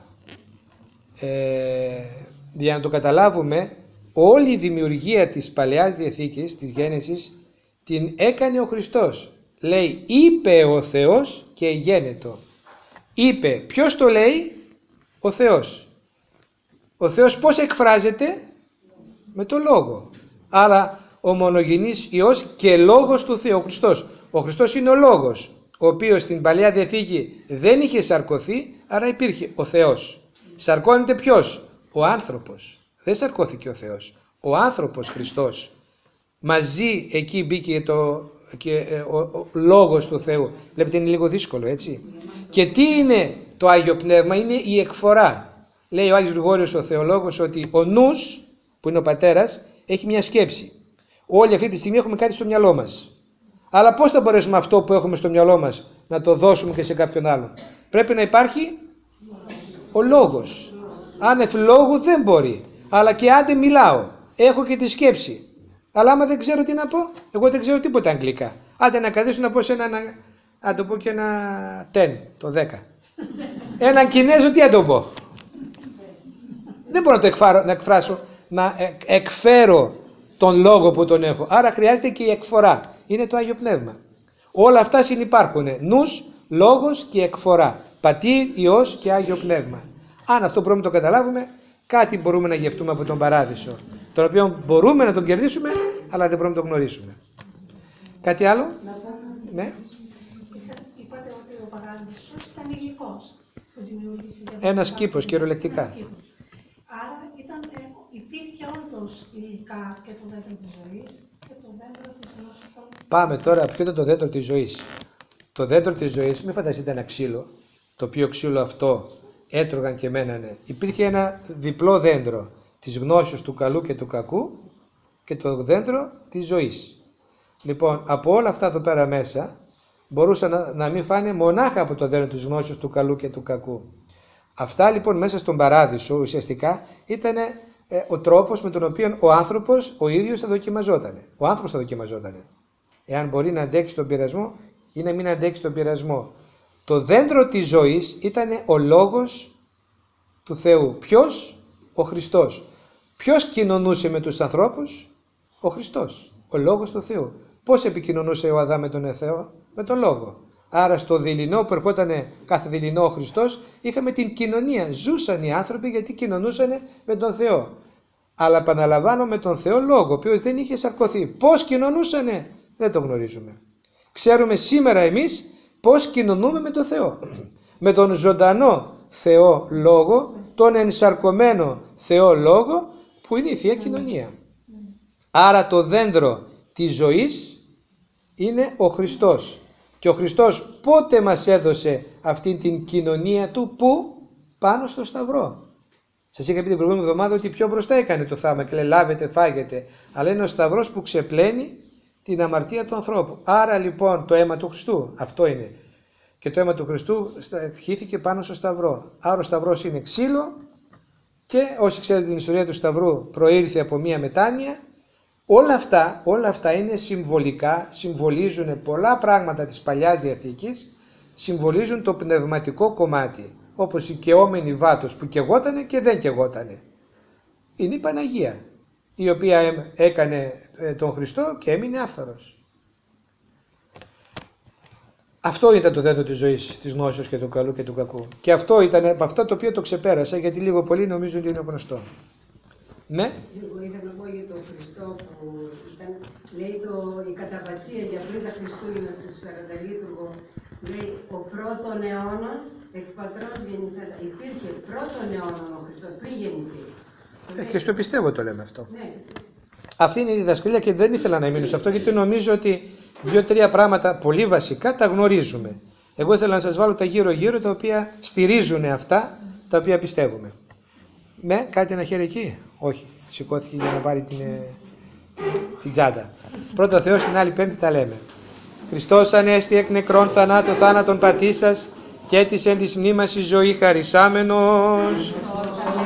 Speaker 1: ε, για να το καταλάβουμε, όλη η δημιουργία της Παλαιάς Διαθήκης, της Γένεσης, την έκανε ο Χριστός. Λέει, είπε ο Θεός και γένετο. Είπε, ποιος το λέει? Ο Θεός. Ο Θεός πώς εκφράζεται? Με το Λόγο. Άρα ο μονογενής Υιός και Λόγος του Θεού, ο Χριστός. Ο Χριστός είναι ο Λόγος, ο οποίος στην Παλαιά Διαθήκη δεν είχε σαρκωθεί, άρα υπήρχε ο Θεός. Σαρκώνεται ποιος? Ο άνθρωπος. Δεν σαρκώθηκε ο Θεός. Ο άνθρωπος Χριστός. Μαζί εκεί μπήκε το, και, ε, ο, ο Λόγος του Θεού. Βλέπετε είναι λίγο δύσκολο, έτσι. Και τι είναι το Άγιο Πνεύμα? Είναι η εκφορά. Λέει ο Άγιος Γρηγόριος ο Θεολόγος ότι ο νους, που είναι ο πατέρας, έχει μια σκέψη. Όλη αυτή τη στιγμή έχουμε κάτι στο μυαλό μας. Αλλά πώς θα μπορέσουμε αυτό που έχουμε στο μυαλό μας να το δώσουμε και σε κάποιον άλλον? Πρέπει να υπάρχει ο λόγος. Άνευ λόγου δεν μπορεί. Αλλά και άντε μιλάω, έχω και τη σκέψη. Αλλά άμα δεν ξέρω τι να πω, εγώ δεν ξέρω τίποτα αγγλικά. Άντε να καθίσω να πω σε ένα, να το πω και ένα ten, το δέκα. Έναν Κινέζο τι να το πω? Δεν μπορώ να το εκφάρω, να εκφράσω, να εκφέρω τον λόγο που τον έχω. Άρα χρειάζεται και η εκφορά. Είναι το Άγιο Πνεύμα. Όλα αυτά συνυπάρχουν. Νους, λόγος και εκφορά. Πατήρ, Υιός και Άγιο Πνεύμα. Αν αυτό μπορούμε να το καταλάβουμε, κάτι μπορούμε να γευτούμε από τον Παράδεισο. Τον οποίο μπορούμε να τον κερδίσουμε, αλλά δεν μπορούμε να τον γνωρίσουμε. Κάτι άλλο? Ναι.
Speaker 4: Είπατε ότι ο Παράδεισος ήταν υλικός.
Speaker 1: Ένας κήπος, κυριολεκτικά.
Speaker 4: Άρα ήταν, υπήρχε όντως υλικά και το δέντρο της ζωής και το δέντρο της γνώσης.
Speaker 1: Πάμε τώρα, ποιο ήταν το δέντρο της ζωής? Το δέντρο της ζωής, μην φανταστείτε ένα ξύλο, το οποίο ξύλο αυτό έτρωγαν και μένανε. Υπήρχε ένα διπλό δέντρο της γνώσης του καλού και του κακού και το δέντρο της ζωής. Λοιπόν, από όλα αυτά εδώ πέρα μέσα μπορούσαν να, να μην φάνε μονάχα από το δέντρο της γνώσης του καλού και του κακού. Αυτά λοιπόν μέσα στον Παράδεισο ουσιαστικά ήταν ε, ο τρόπος με τον οποίο ο άνθρωπος ο ίδιος θα δοκιμαζότανε. Ο άνθρωπος θα δοκιμαζότανε. Εάν μπορεί να αντέξει τον πειρασμό ή να μην αντέξει τον πειρασμό. Το δέντρο της ζωής ήταν ο λόγος του Θεού. Ποιος? Ο Χριστός. Ποιος κοινωνούσε με τους ανθρώπους? Ο Χριστός. Ο λόγος του Θεού. Πώς επικοινωνούσε ο Αδάμ με τον Θεό? Με τον λόγο. Άρα στο δειλινό που ερχόταν κάθε δειλινό ο Χριστός, είχαμε την κοινωνία. Ζούσαν οι άνθρωποι γιατί κοινωνούσαν με τον Θεό. Αλλά επαναλαμβάνω, με τον Θεό Λόγο, ο οποίος δεν είχε σαρκωθεί. Πώς κοινωνούσανε, δεν το γνωρίζουμε. Ξέρουμε σήμερα εμείς πώς κοινωνούμε με τον Θεό. Με τον ζωντανό Θεό Λόγο, τον ενσαρκωμένο Θεό Λόγο, που είναι η Θεία Κοινωνία. Άρα το δέντρο της ζωής είναι ο Χριστός. Και ο Χριστός πότε μας έδωσε αυτή την κοινωνία του, που? Πάνω στο Σταυρό. Σας είχα πει την προηγούμενη εβδομάδα ότι πιο μπροστά έκανε το θαύμα και λέει λάβετε, φάγετε. Αλλά είναι ο Σταυρός που ξεπλένει την αμαρτία του ανθρώπου. Άρα λοιπόν το αίμα του Χριστού, αυτό είναι. Και το αίμα του Χριστού χύθηκε πάνω στο Σταυρό. Άρα ο Σταυρός είναι ξύλο και όσοι ξέρετε την ιστορία του Σταυρού προήλθε από μία μετάνοια. Όλα αυτά, όλα αυτά είναι συμβολικά, συμβολίζουν πολλά πράγματα της Παλιάς Διαθήκης, συμβολίζουν το πνευματικό κομμάτι, όπως η καιόμενη βάτος που καιγότανε και δεν καιγότανε. Είναι η Παναγία, η οποία έκανε τον Χριστό και έμεινε άφθαρος. Αυτό ήταν το δέντρο της ζωής, της γνώσεως και του καλού και του κακού. Και αυτό ήταν από αυτό το οποίο το ξεπέρασα, γιατί λίγο πολύ νομίζω ότι είναι γνωστό. Ναι.
Speaker 2: Εγώ ήθελα να πω για τον Χριστό που ήταν, λέει το, η καταβασία για πριν τα Χριστούγεννα του Σαρανταλίτουργου, λέει ο πρώτον αιώνων εκ πατρός γεννηθέντα. Υπήρχε πρώτον αιώνων ο Χριστός πριν γεννηθεί.
Speaker 1: Ε, και στο πιστεύω το λέμε αυτό.
Speaker 2: Ναι.
Speaker 1: Αυτή είναι η διδασκαλία και δεν ήθελα να μείνω σε αυτό, γιατί νομίζω ότι δύο-τρία πράγματα πολύ βασικά τα γνωρίζουμε. Εγώ ήθελα να σας βάλω τα γύρω-γύρω τα οποία στηρίζουν αυτά τα οποία πιστεύουμε. Ναι, κάτι ένα χέρι εκεί. Όχι, σηκώθηκε για να πάρει την, την τσάντα. Πρώτο Θεός, την άλλη Πέμπτη τα λέμε. Χριστός ανέστη εκ νεκρών θανάτου θάνατον πατήσας και της εν της μνήμας η ζωή χαρισάμενος.